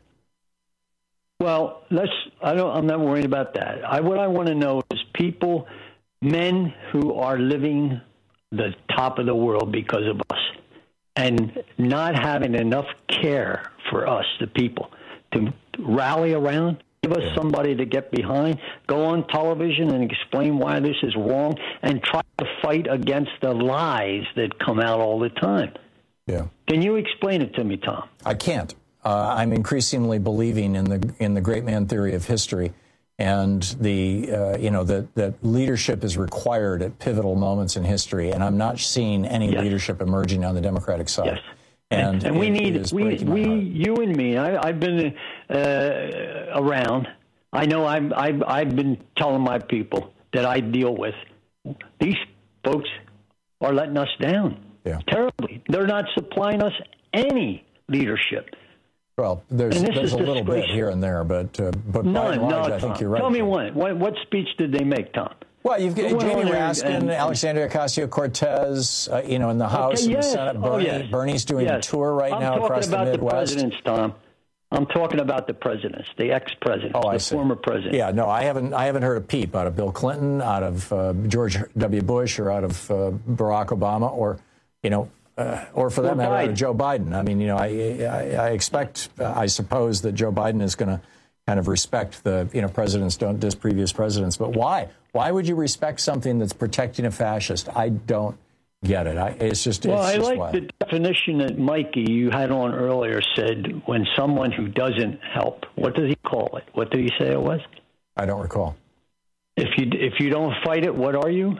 Well, let's. I don't. I'm not worried about that. I, what I want to know is people, men who are living the top of the world because of us, and not having enough care for us, the people, to rally around, give us somebody to get behind, go on television and explain why this is wrong, and try to fight against the lies that come out all the time. Yeah. Can you explain it to me, Tom? I can't. Uh, I'm increasingly believing in the in the great man theory of history, and the uh, you know that that leadership is required at pivotal moments in history, and I'm not seeing any yes. leadership emerging on the Democratic side. Yes. And, and, and we it, need it we we you and me. I, I've been uh, around. I know I've, I've I've been telling my people that I deal with, these folks are letting us down yeah. terribly. They're not supplying us any leadership. Well, there's there's a little bit here and there, but uh, but no, by and large, no, I Tom. think you're right. Tell me one. What, what speech did they make, Tom? Well, you've got Go Jamie Raskin, and, and, Alexandria Ocasio-Cortez, uh, you know, in the House okay, and yes. the Senate. Bernie, oh, yes. Bernie's doing yes. a tour right I'm now across the I'm talking about Midwest. the presidents, Tom. I'm talking about the presidents, the ex-presidents, oh, I the see. former presidents. Yeah, no, I haven't. I haven't heard a peep out of Bill Clinton, out of uh, George W. Bush, or out of uh, Barack Obama, or you know, uh, or for that Or matter, out of Biden. Joe Biden. I mean, you know, I I, I expect, uh, I suppose, that Joe Biden is going to kind of respect the, you know, presidents don't diss previous presidents. But why? Why would you respect something that's protecting a fascist? I don't get it. I, it's just. Well, it's I just like wild. the definition that Mikey, you had on earlier, said when someone who doesn't help. What does he call it? What did he say it was? I don't recall. If you if you don't fight it, what are you?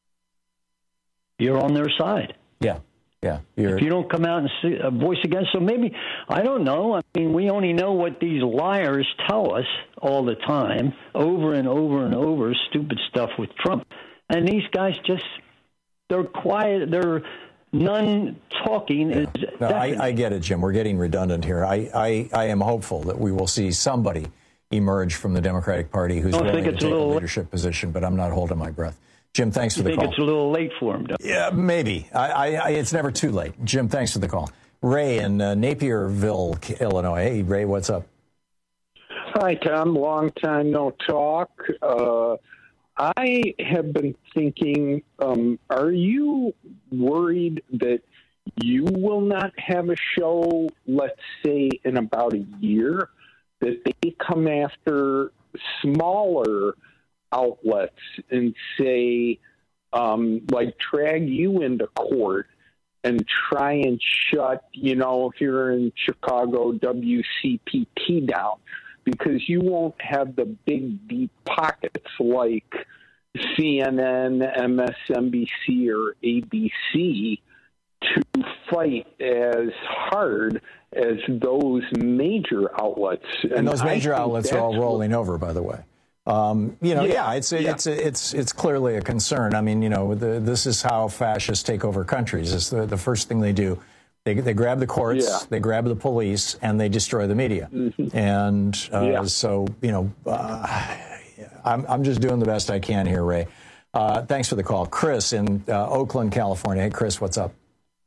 You're on their side. Yeah, yeah. You're, If you don't come out and see, uh, voice against, so maybe, I don't know. I mean, we only know what these liars tell us all the time, over and over and over, stupid stuff with Trump. And these guys just, they're quiet, they're none talking. Is No, I, I get it, Jim. We're getting redundant here. I, I, I am hopeful that we will see somebody emerge from the Democratic Party who's Don't willing think to it's a take a little- leadership position, but I'm not holding my breath. Jim, thanks for You the think call. it's a little late for him, don't you? Yeah, maybe. I, I, I, it's never too late. Jim, thanks for the call. Ray in uh, Napierville, Illinois. Hey, Ray, what's up? Hi, Tom. Long time no talk. Uh, I have been thinking, um, are you worried that you will not have a show, let's say, in about a year, that they come after smaller outlets and say, um, like, drag you into court and try and shut, you know, if you're in Chicago, W C P T down, because you won't have the big deep pockets like C N N, M S N B C, or A B C to fight as hard as those major outlets. And, And those I major think outlets are all that's rolling over, by the way. Um, you know, yeah, Yeah, it's yeah. it's it's it's clearly a concern. I mean, you know, the, this is how fascists take over countries. It's the, the first thing they do. They they grab the courts, Yeah. they grab the police, and they destroy the media. Mhm. And uh, Yeah. so, you know, uh, I'm I'm just doing the best I can here, Ray. Uh, thanks for the call, Chris in uh, Oakland, California. Hey, Chris, what's up?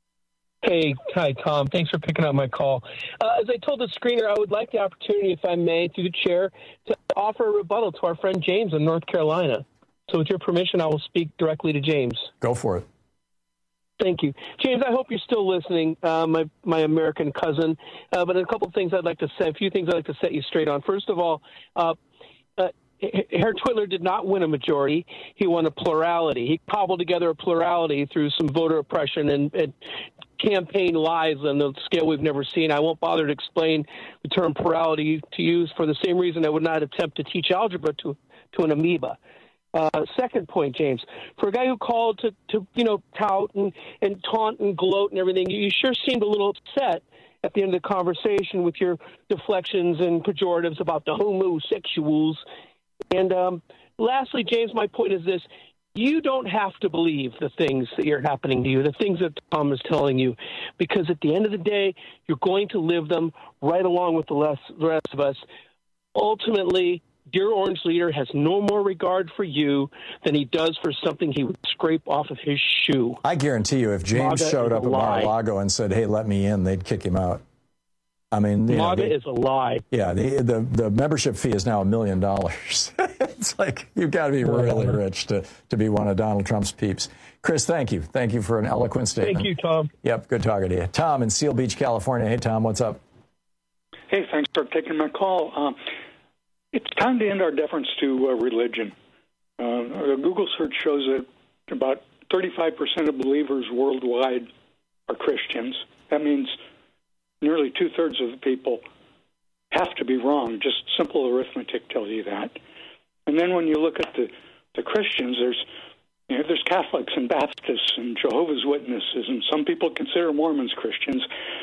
Hey, hi, Tom. Thanks for picking up my call. Uh, as I told the screener, I would like the opportunity, if I may, through the chair, to offer a rebuttal to our friend James in North Carolina. So with your permission, I will speak directly to James. Go for it. Thank you. James, I hope you're still listening, uh, my, my American cousin. Uh, but a couple of things I'd like to say, a few things I'd like to set you straight on. First of all, uh, uh, Herr Twitler did not win a majority. He won a plurality. He cobbled together a plurality through some voter oppression and, and campaign lies on the scale we've never seen. I won't bother to explain the term plurality to use for the same reason I would not attempt to teach algebra to, to an amoeba. Uh, second point, James, for a guy who called to, to you know, tout and, and taunt and gloat and everything, you sure seemed a little upset at the end of the conversation with your deflections and pejoratives about the homosexuals. And um, lastly, James, my point is this. You don't have to believe the things that are happening to you, the things that Tom is telling you, because at the end of the day, you're going to live them right along with the rest, the rest of us. Ultimately, Dear Orange Leader has no more regard for you than he does for something he would scrape off of his shoe. I guarantee you, if James MAGA showed is up a at lie. Mar-a-Lago and said, "Hey, let me in," they'd kick him out. I mean, you know, MAGA they- is a lie. Yeah, the, the the membership fee is now a million dollars. It's like you've got to be really rich to, to be one of Donald Trump's peeps. Chris, thank you. Thank you for an eloquent statement. Thank you, Tom. Yep, good talking to you. Tom in Seal Beach, California. Hey, Tom, what's up? Hey, thanks for taking my call. Um, it's time to end our deference to uh, religion. Uh, a Google search shows that about thirty-five percent of believers worldwide are Christians. That means nearly two-thirds of the people have to be wrong. Just simple arithmetic tells you that. And then when you look at the, the Christians, there's you know, there's Catholics and Baptists and Jehovah's Witnesses, and some people consider Mormons Christians.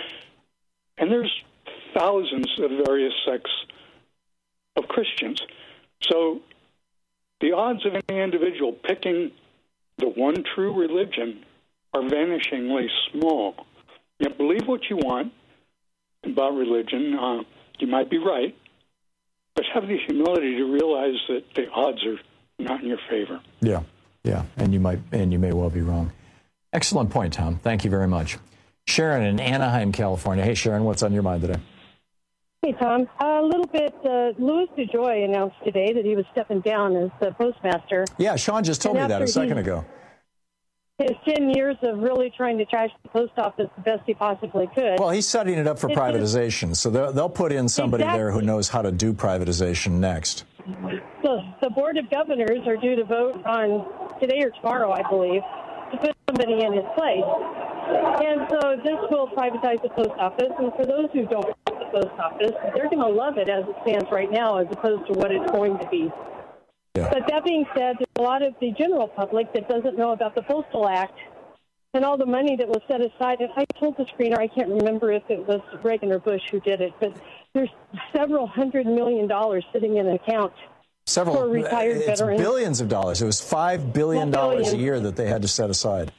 And there's thousands of various sects of Christians. So the odds of any individual picking the one true religion are vanishingly small. You know, believe what you want about religion. Uh, you might be right, but have the humility to realize that the odds are not in your favor. Yeah, yeah, and you might, and you may well be wrong. Excellent point, Tom. Thank you very much. Sharon in Anaheim, California. Hey, Sharon, what's on your mind today? Hey, Tom. A little bit, uh, Louis DeJoy announced today that he was stepping down as the postmaster. Yeah, Sean just told And me that a after second he- ago. His ten years of really trying to trash the post office the best he possibly could. Well, he's setting it up for It privatization, so they'll, they'll put in somebody there who Exactly. knows how to do privatization next. So the Board of Governors are due to vote on today or tomorrow, I believe, to put somebody in his place. And so this will privatize the post office. And for those who don't like the post office, they're going to love it as it stands right now as opposed to what it's going to be. Yeah. But that being said, there's a lot of the general public that doesn't know about the Postal Act and all the money that was set aside. And I told the screener, I can't remember if it was Reagan or Bush who did it, but there's several hundred million dollars sitting in an account Several, for retired it's veterans. billions of dollars. It was five billion dollars a Billions. year that they had to set aside.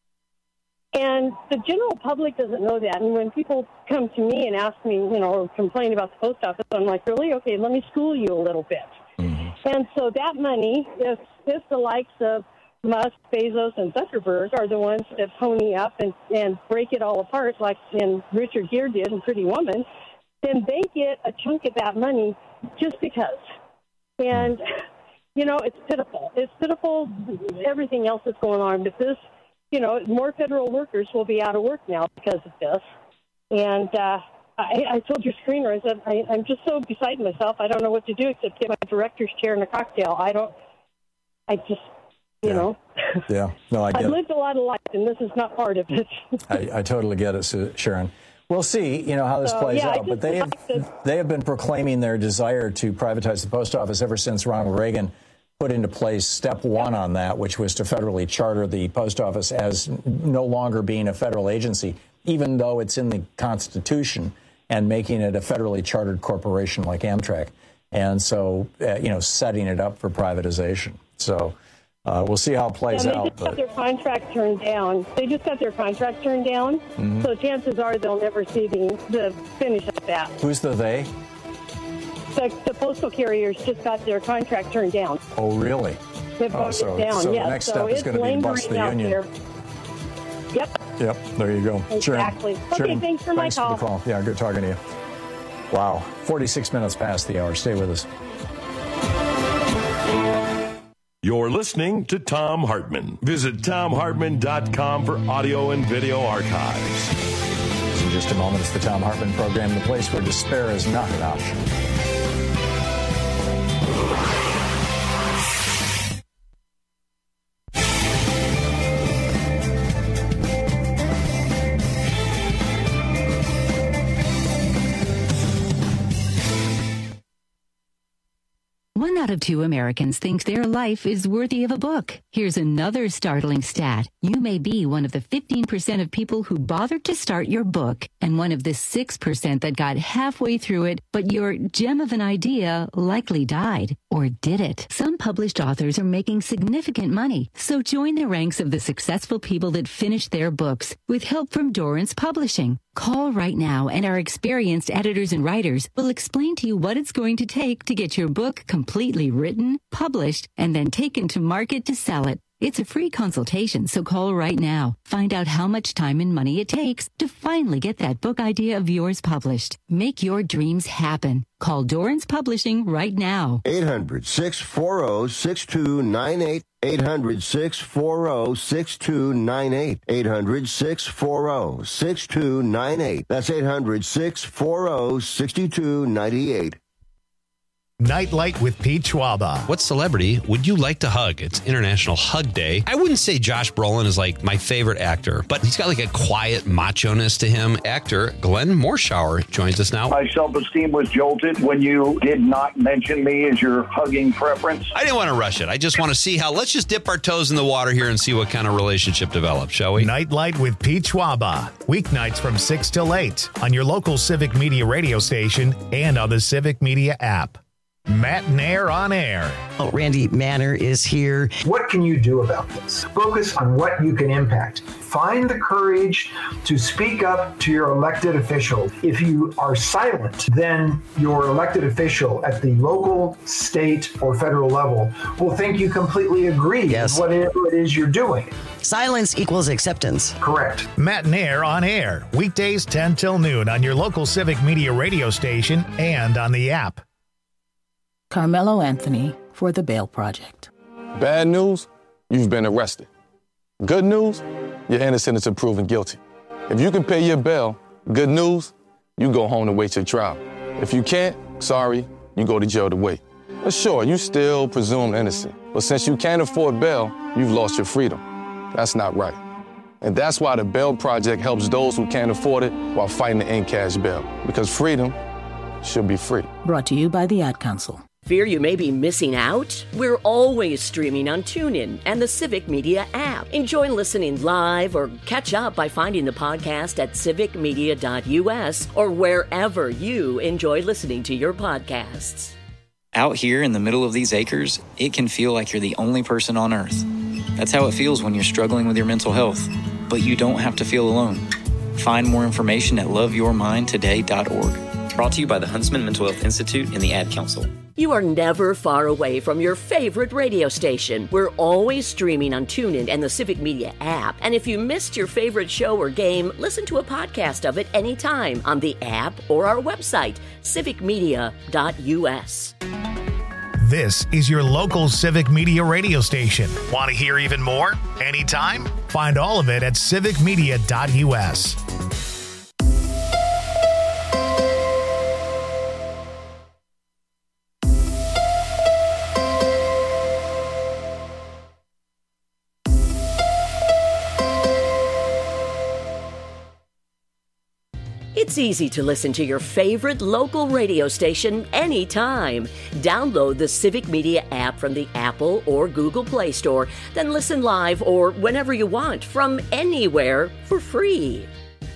And the general public doesn't know that. And when people come to me and ask me, you know, or complain about the post office, I'm like, really? Okay, let me school you a little bit. And so that money, if, if the likes of Musk, Bezos, and Zuckerberg are the ones that pony up and, and break it all apart like in Richard Gere did in Pretty Woman, then they get a chunk of that money just because. And, you know, it's pitiful. It's pitiful, everything else that's going on. But this, you know, more federal workers will be out of work now because of this. And uh, I, I told your screener, I said, I, I'm just so beside myself. I don't know what to do except get my director's chair and a cocktail. I don't, I just, you Yeah. know. Yeah, no, I I've get it. lived a lot of life, and this is not part of it. I, I totally get it, Su- Sharon. We'll see, you know, how this So, plays yeah, I out. But just they have, like to- they have been proclaiming their desire to privatize the post office ever since Ronald Reagan put into place step one on that, which was to federally charter the post office as no longer being a federal agency, even though it's in the Constitution, and making it a federally chartered corporation like Amtrak. And so, uh, you know, setting it up for privatization. So uh, we'll see how it plays and they out. just got But their contract turned down. They just got their contract turned down, Mhm. so chances are they'll never see the, the finish of that. who's the they? The, the postal carriers just got their contract turned down. Oh, really? They Oh, voted so, down, so yes. the next so step is it's going to be to bust the lingering union. out there. Yep. Yep, there you go. Exactly. Sharon, Okay, Sharon, thanks for my thanks call. for the call. Yeah, good talking to you. Wow, forty-six minutes past the hour. Stay with us. You're listening to Tom Hartman. Visit tom hartman dot com for audio and video archives. In just a moment, it's the Tom Hartman program, the place where despair is not an option. One out of two Americans think their life is worthy of a book. Here's another startling stat. You may be one of the fifteen percent of people who bothered to start your book, and one of the six percent that got halfway through it, but your gem of an idea likely died. Or did it? Some published authors are making significant money, so join the ranks of the successful people that finished their books with help from Dorrance Publishing. Call right now, and our experienced editors and writers will explain to you what it's going to take to get your book completely written, published, and then taken to market to sell it. It's a free consultation, so call right now. Find out how much time and money it takes to finally get that book idea of yours published. Make your dreams happen. Call Dorrance Publishing right now. eight hundred, six four zero, six two nine eight. eight hundred, six four zero, six two nine eight. eight hundred, six four zero, six two nine eight. That's eight hundred, six four zero, six two nine eight. Nightlight with Pete Schwaba. What celebrity would you like to hug? It's International Hug Day. I wouldn't say Josh Brolin is like my favorite actor, but he's got like a quiet macho-ness to him. Actor Glenn Morshower joins us now. My self-esteem was jolted when you did not mention me as your hugging preference. I didn't want to rush it. I just want to see how, let's just dip our toes in the water here and see what kind of relationship develops, shall we? Nightlight with Pete Schwaba. Weeknights from six till eight on your local Civic Media radio station and on the Civic Media app. Matt Nair on air. Oh, Randy Manor is here. What can you do about this? Focus on what you can impact. Find the courage to speak up to your elected official. If you are silent, then your elected official at the local, state, or federal level will think you completely agree yes. with whatever it is you're doing. Silence equals acceptance. Correct. Matt Nair on air. Weekdays ten till noon on your local Civic Media radio station and on the app. Carmelo Anthony for the Bail Project. Bad news, you've been arrested. Good news, you're innocent until proven guilty. If you can pay your bail, good news, you go home to wait your trial. If you can't, sorry, you go to jail to wait. But sure, you still presumed innocent. But since you can't afford bail, you've lost your freedom. That's not right. And that's why the Bail Project helps those who can't afford it while fighting to end cash bail. Because freedom should be free. Brought to you by the Ad Council. Fear you may be missing out? We're always streaming on TuneIn and the Civic Media app. Enjoy listening live or catch up by finding the podcast at civic media dot u s or wherever you enjoy listening to your podcasts. Out here in the middle of these acres, it can feel like you're the only person on Earth. That's how it feels when you're struggling with your mental health. But you don't have to feel alone. Find more information at love your mind today dot org. Brought to you by the Huntsman Mental Health Institute and the Ad Council. You are never far away from your favorite radio station. We're always streaming on TuneIn and the Civic Media app. And if you missed your favorite show or game, listen to a podcast of it anytime on the app or our website, civic media dot u s. This is your local Civic Media radio station. Want to hear even more? Anytime? Find all of it at civic media dot u s. It's easy to listen to your favorite local radio station anytime. Download the Civic Media app from the Apple or Google Play Store, then listen live or whenever you want from anywhere for free.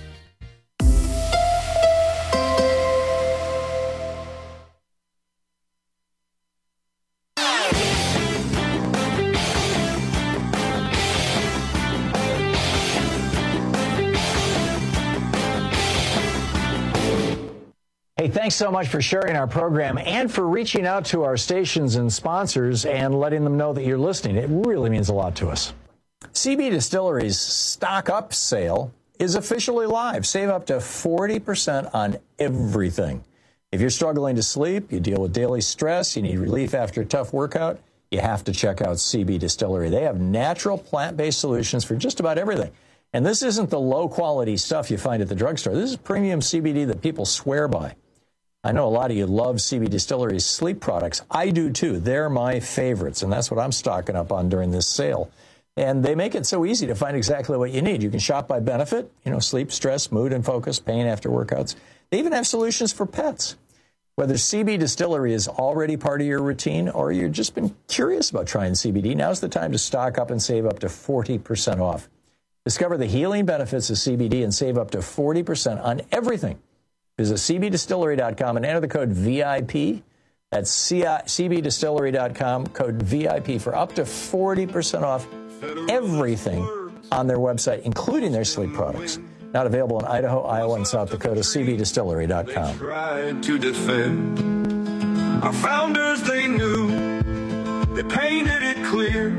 Hey, thanks so much for sharing our program and for reaching out to our stations and sponsors and letting them know that you're listening. It really means a lot to us. C B Distillery's Stock Up sale is officially live. Save up to forty percent on everything. If you're struggling to sleep, you deal with daily stress, you need relief after a tough workout, you have to check out C B Distillery. They have natural plant-based solutions for just about everything. And this isn't the low-quality stuff you find at the drugstore. This is premium C B D that people swear by. I know a lot of you love C B Distillery's sleep products. I do too. They're my favorites, and that's what I'm stocking up on during this sale. And they make it so easy to find exactly what you need. You can shop by benefit, you know, sleep, stress, mood and focus, pain after workouts. They even have solutions for pets. Whether C B Distillery is already part of your routine or you've just been curious about trying C B D, now's the time to stock up and save up to forty percent off. Discover the healing benefits of C B D and save up to forty percent on everything. Visit c b distillery dot com and enter the code V I P. That's c b distillery dot com, code V I P for up to forty percent off everything on their website, including their sleep products. Not available in Idaho, Iowa, and South Dakota. c b distillery dot com. Tried to defend our founders, they knew, they painted it clear.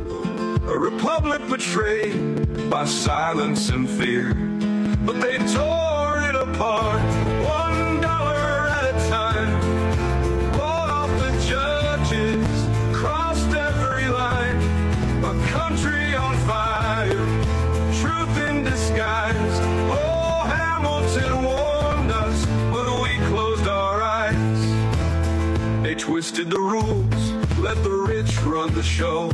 A republic betrayed by silence and fear. But they tore it apart, one dollar at a time. Bought off the judges, crossed every line. A country on fire, truth in disguise. Oh, Hamilton warned us, but we closed our eyes. They twisted the rules, let the rich run the show.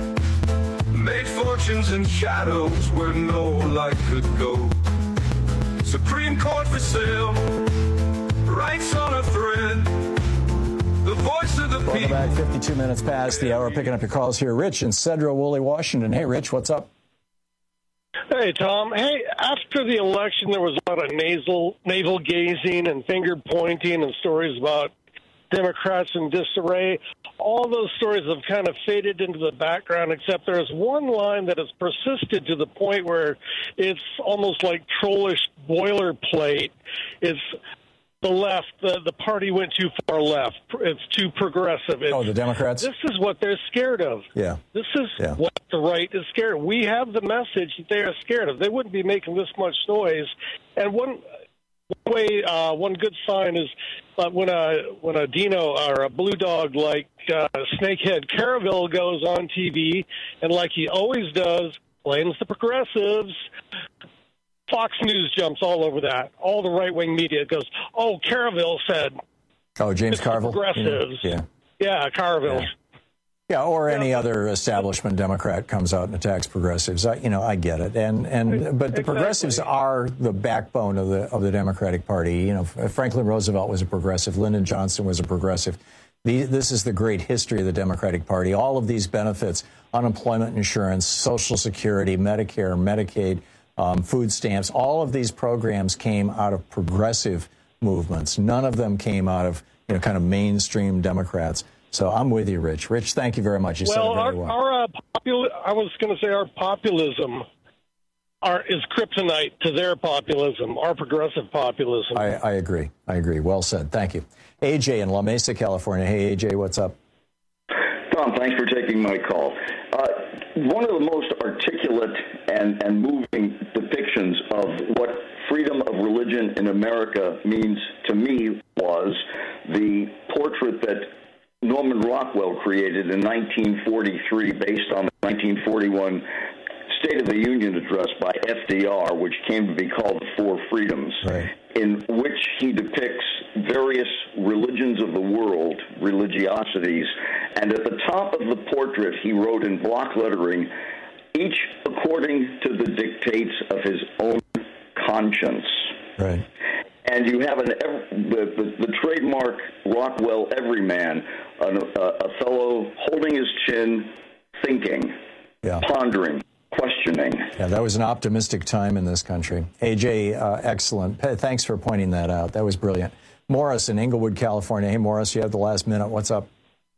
Made fortunes in shadows where no light could go. Supreme Court for sale, rights on a thread, the voice of the people. Welcome back, fifty-two minutes past the hour, picking up your calls here. Rich in Cedro Woolley, Washington. Hey, Rich, what's up? Hey, Tom. Hey, after the election, there was a lot of nasal, navel gazing and finger pointing and stories about Democrats in disarray. All those stories have kind of faded into the background, except there's one line that has persisted to the point where it's almost like trollish boilerplate. It's the left, the, the party went too far left. It's too progressive. It's, oh, the Democrats? This is what they're scared of. Yeah. This is yeah. what the right is scared of. We have the message that they are scared of. They wouldn't be making this much noise. And one way, uh, one good sign is uh, when a when a Dino or a blue dog like uh, Snakehead Caraville goes on T V and, like he always does, blames the progressives. Fox News jumps all over that. All the right-wing media goes, oh, Caraville said. Oh, James Carville? Progressives. Yeah. Yeah, Caraville. Yeah. Yeah, or any yeah. other establishment Democrat comes out and attacks progressives. I, you know, I get it, and and but the exactly. progressives are the backbone of the of the Democratic Party. You know, Franklin Roosevelt was a progressive. Lyndon Johnson was a progressive. The, this is the great history of the Democratic Party. All of these benefits: unemployment insurance, Social Security, Medicare, Medicaid, um, food stamps. All of these programs came out of progressive movements. None of them came out of you know kind of mainstream Democrats. So I'm with you, Rich. Rich, thank you very much. You well, said it very well. Our, our, uh, popul- I was going to say our populism are, is kryptonite to their populism, our progressive populism. I, I agree. I agree. Well said. Thank you. A J in La Mesa, California. Hey, A J, what's up? Tom, thanks for taking my call. Uh, one of the most articulate and, and moving depictions of what freedom of religion in America means to me was the portrait that Norman Rockwell created in nineteen forty-three based on the nineteen forty-one State of the Union address by F D R, which came to be called the Four Freedoms, right. in which he depicts various religions of the world, religiosities, and at the top of the portrait he wrote in block lettering, each according to the dictates of his own conscience. Right. And you have an the, the, the trademark Rockwell everyman, a, a fellow holding his chin, thinking, yeah. pondering, questioning. Yeah, that was an optimistic time in this country. A J, uh, excellent. Thanks for pointing that out. That was brilliant. Morris in Inglewood, California. Hey, Morris, you have the last minute. What's up?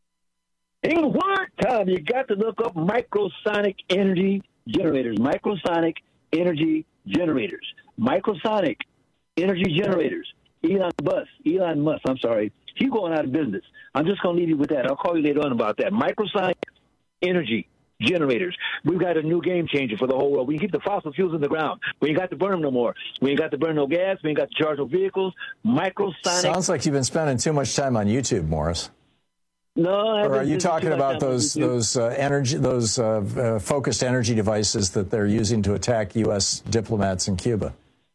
Inglewood, Tom, you got to look up microsonic energy generators. Microsonic energy generators. Microsonic energy generators. Elon Musk. Elon Musk, I'm sorry. He's going out of business. I'm just going to leave you with that. I'll call you later on about that. Microsonic energy generators. We've got a new game changer for the whole world. We keep the fossil fuels in the ground. We ain't got to burn them no more. We ain't got to burn no gas. We ain't got to charge no vehicles. Microsonic. Sounds like you've been spending too much time on YouTube, Morris. No, or are you talking about those those uh, energy those uh, uh, focused energy devices that they're using to attack U S diplomats in Cuba?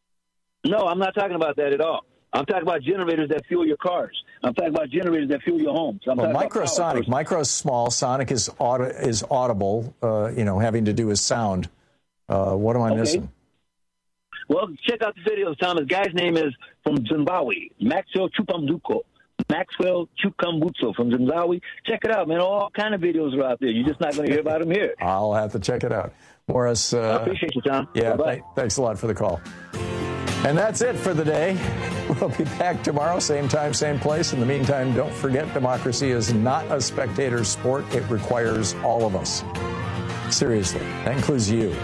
No, I'm not talking about that at all. I'm talking about generators that fuel your cars. I'm talking about generators that fuel your homes. I'm well, microsonic, micro is small, sonic is aud- is audible. Uh, you know, having to do with sound. Uh, what am I okay. missing? Well, check out the videos, Tom. His guy's name is from Zimbabwe, Maxwell Chupamduko. Maxwell Chukambutso from Zimbabwe. Check it out, man. All kind of videos are out there. You're just not going to hear about them here. I'll have to check it out. Morris. Uh, I appreciate you, Tom. Yeah, th- thanks a lot for the call. And that's it for the day. We'll be back tomorrow, same time, same place. In the meantime, don't forget, democracy is not a spectator sport. It requires all of us. Seriously, that includes you.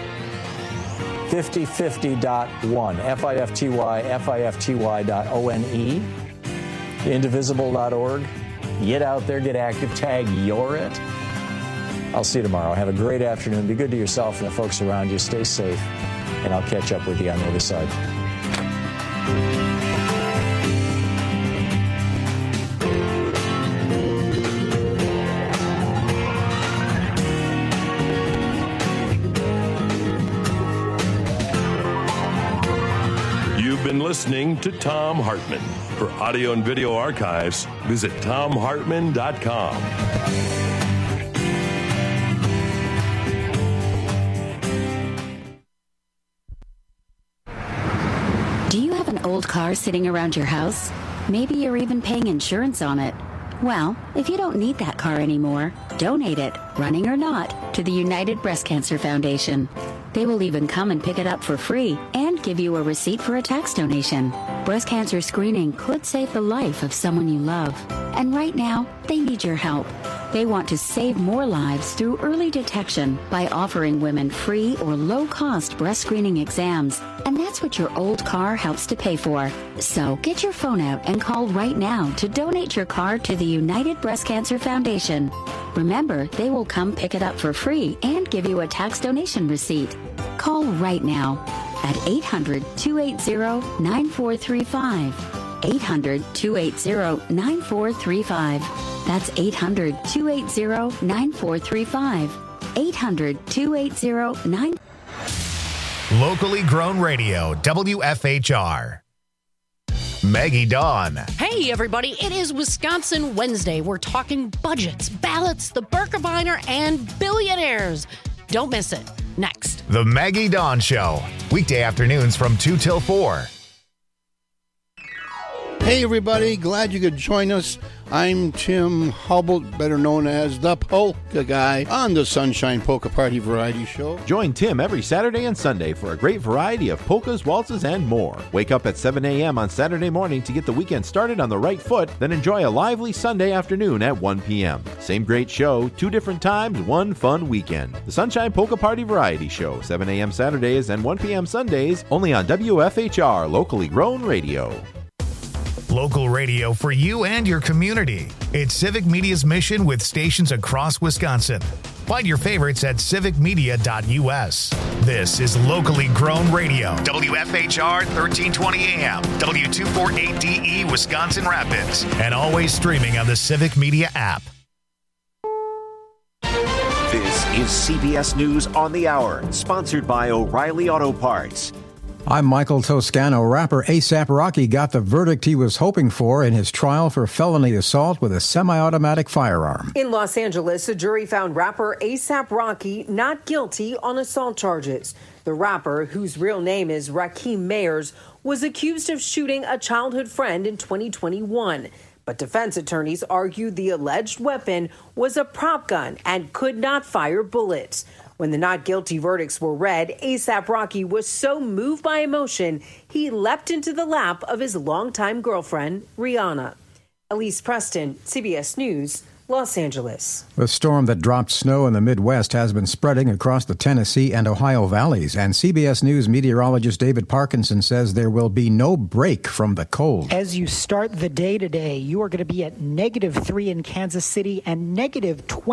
fifty fifty dot one, F I F T Y, F I F T Y dot O N E, indivisible dot org. Get out there, get active, tag You're It. I'll see you tomorrow. Have a great afternoon. Be good to yourself and the folks around you. Stay safe, and I'll catch up with you on the other side. You've been listening to Thom Hartmann. For audio and video archives, visit Thom Hartmann dot com. Old car sitting around your house? Maybe you're even paying insurance on it. Well, if you don't need that car anymore, donate it, running or not, to the United Breast Cancer Foundation. They will even come and pick it up for free and and give you a receipt for a tax donation. Breast cancer screening could save the life of someone you love. And right now, they need your help. They want to save more lives through early detection by offering women free or low-cost breast screening exams. And that's what your old car helps to pay for. So get your phone out and call right now to donate your car to the United Breast Cancer Foundation. Remember, they will come pick it up for free and give you a tax donation receipt. Call right now at eight hundred, two eight zero, nine four three five. eight hundred, two eight zero, nine four three five. That's eight hundred, two eight zero, nine four three five. eight hundred, two eight zero, nine. Locally grown radio, W F H R. Maggie Dawn. Hey, everybody. It is Wisconsin Wednesday. We're talking budgets, ballots, the Birkebeiner, and billionaires. Don't miss it. Next. The Maggie Dawn Show. Weekday afternoons from two till four. Hey, everybody. Glad you could join us. I'm Tim Hubble, better known as the Polka Guy, on the Sunshine Polka Party Variety Show. Join Tim every Saturday and Sunday for a great variety of polkas, waltzes, and more. Wake up at seven a.m. on Saturday morning to get the weekend started on the right foot, then enjoy a lively Sunday afternoon at one p.m. Same great show, two different times, one fun weekend. The Sunshine Polka Party Variety Show, seven a.m. Saturdays and one p.m. Sundays, only on W F H R, locally grown radio. Local radio for you and your community. It's Civic Media's mission with stations across Wisconsin. Find your favorites at civic media dot u s. This is locally grown radio. W F H R thirteen twenty A M, W two forty-eight D E, Wisconsin Rapids, and always streaming on the Civic Media app. This is C B S News on the Hour, sponsored by O'Reilly Auto Parts. I'm Michael Toscano. Rapper A$AP Rocky got the verdict he was hoping for in his trial for felony assault with a semi-automatic firearm. In Los Angeles, a jury found rapper A$AP Rocky not guilty on assault charges. The rapper, whose real name is Rakim Mayers, was accused of shooting a childhood friend in twenty twenty-one. But defense attorneys argued the alleged weapon was a prop gun and could not fire bullets. When the not guilty verdicts were read, A$AP Rocky was so moved by emotion, he leapt into the lap of his longtime girlfriend, Rihanna. Elise Preston, C B S News, Los Angeles. The storm that dropped snow in the Midwest has been spreading across the Tennessee and Ohio valleys, and C B S News meteorologist David Parkinson says there will be no break from the cold. As you start the day today, you are going to be at negative three in Kansas City and negative twenty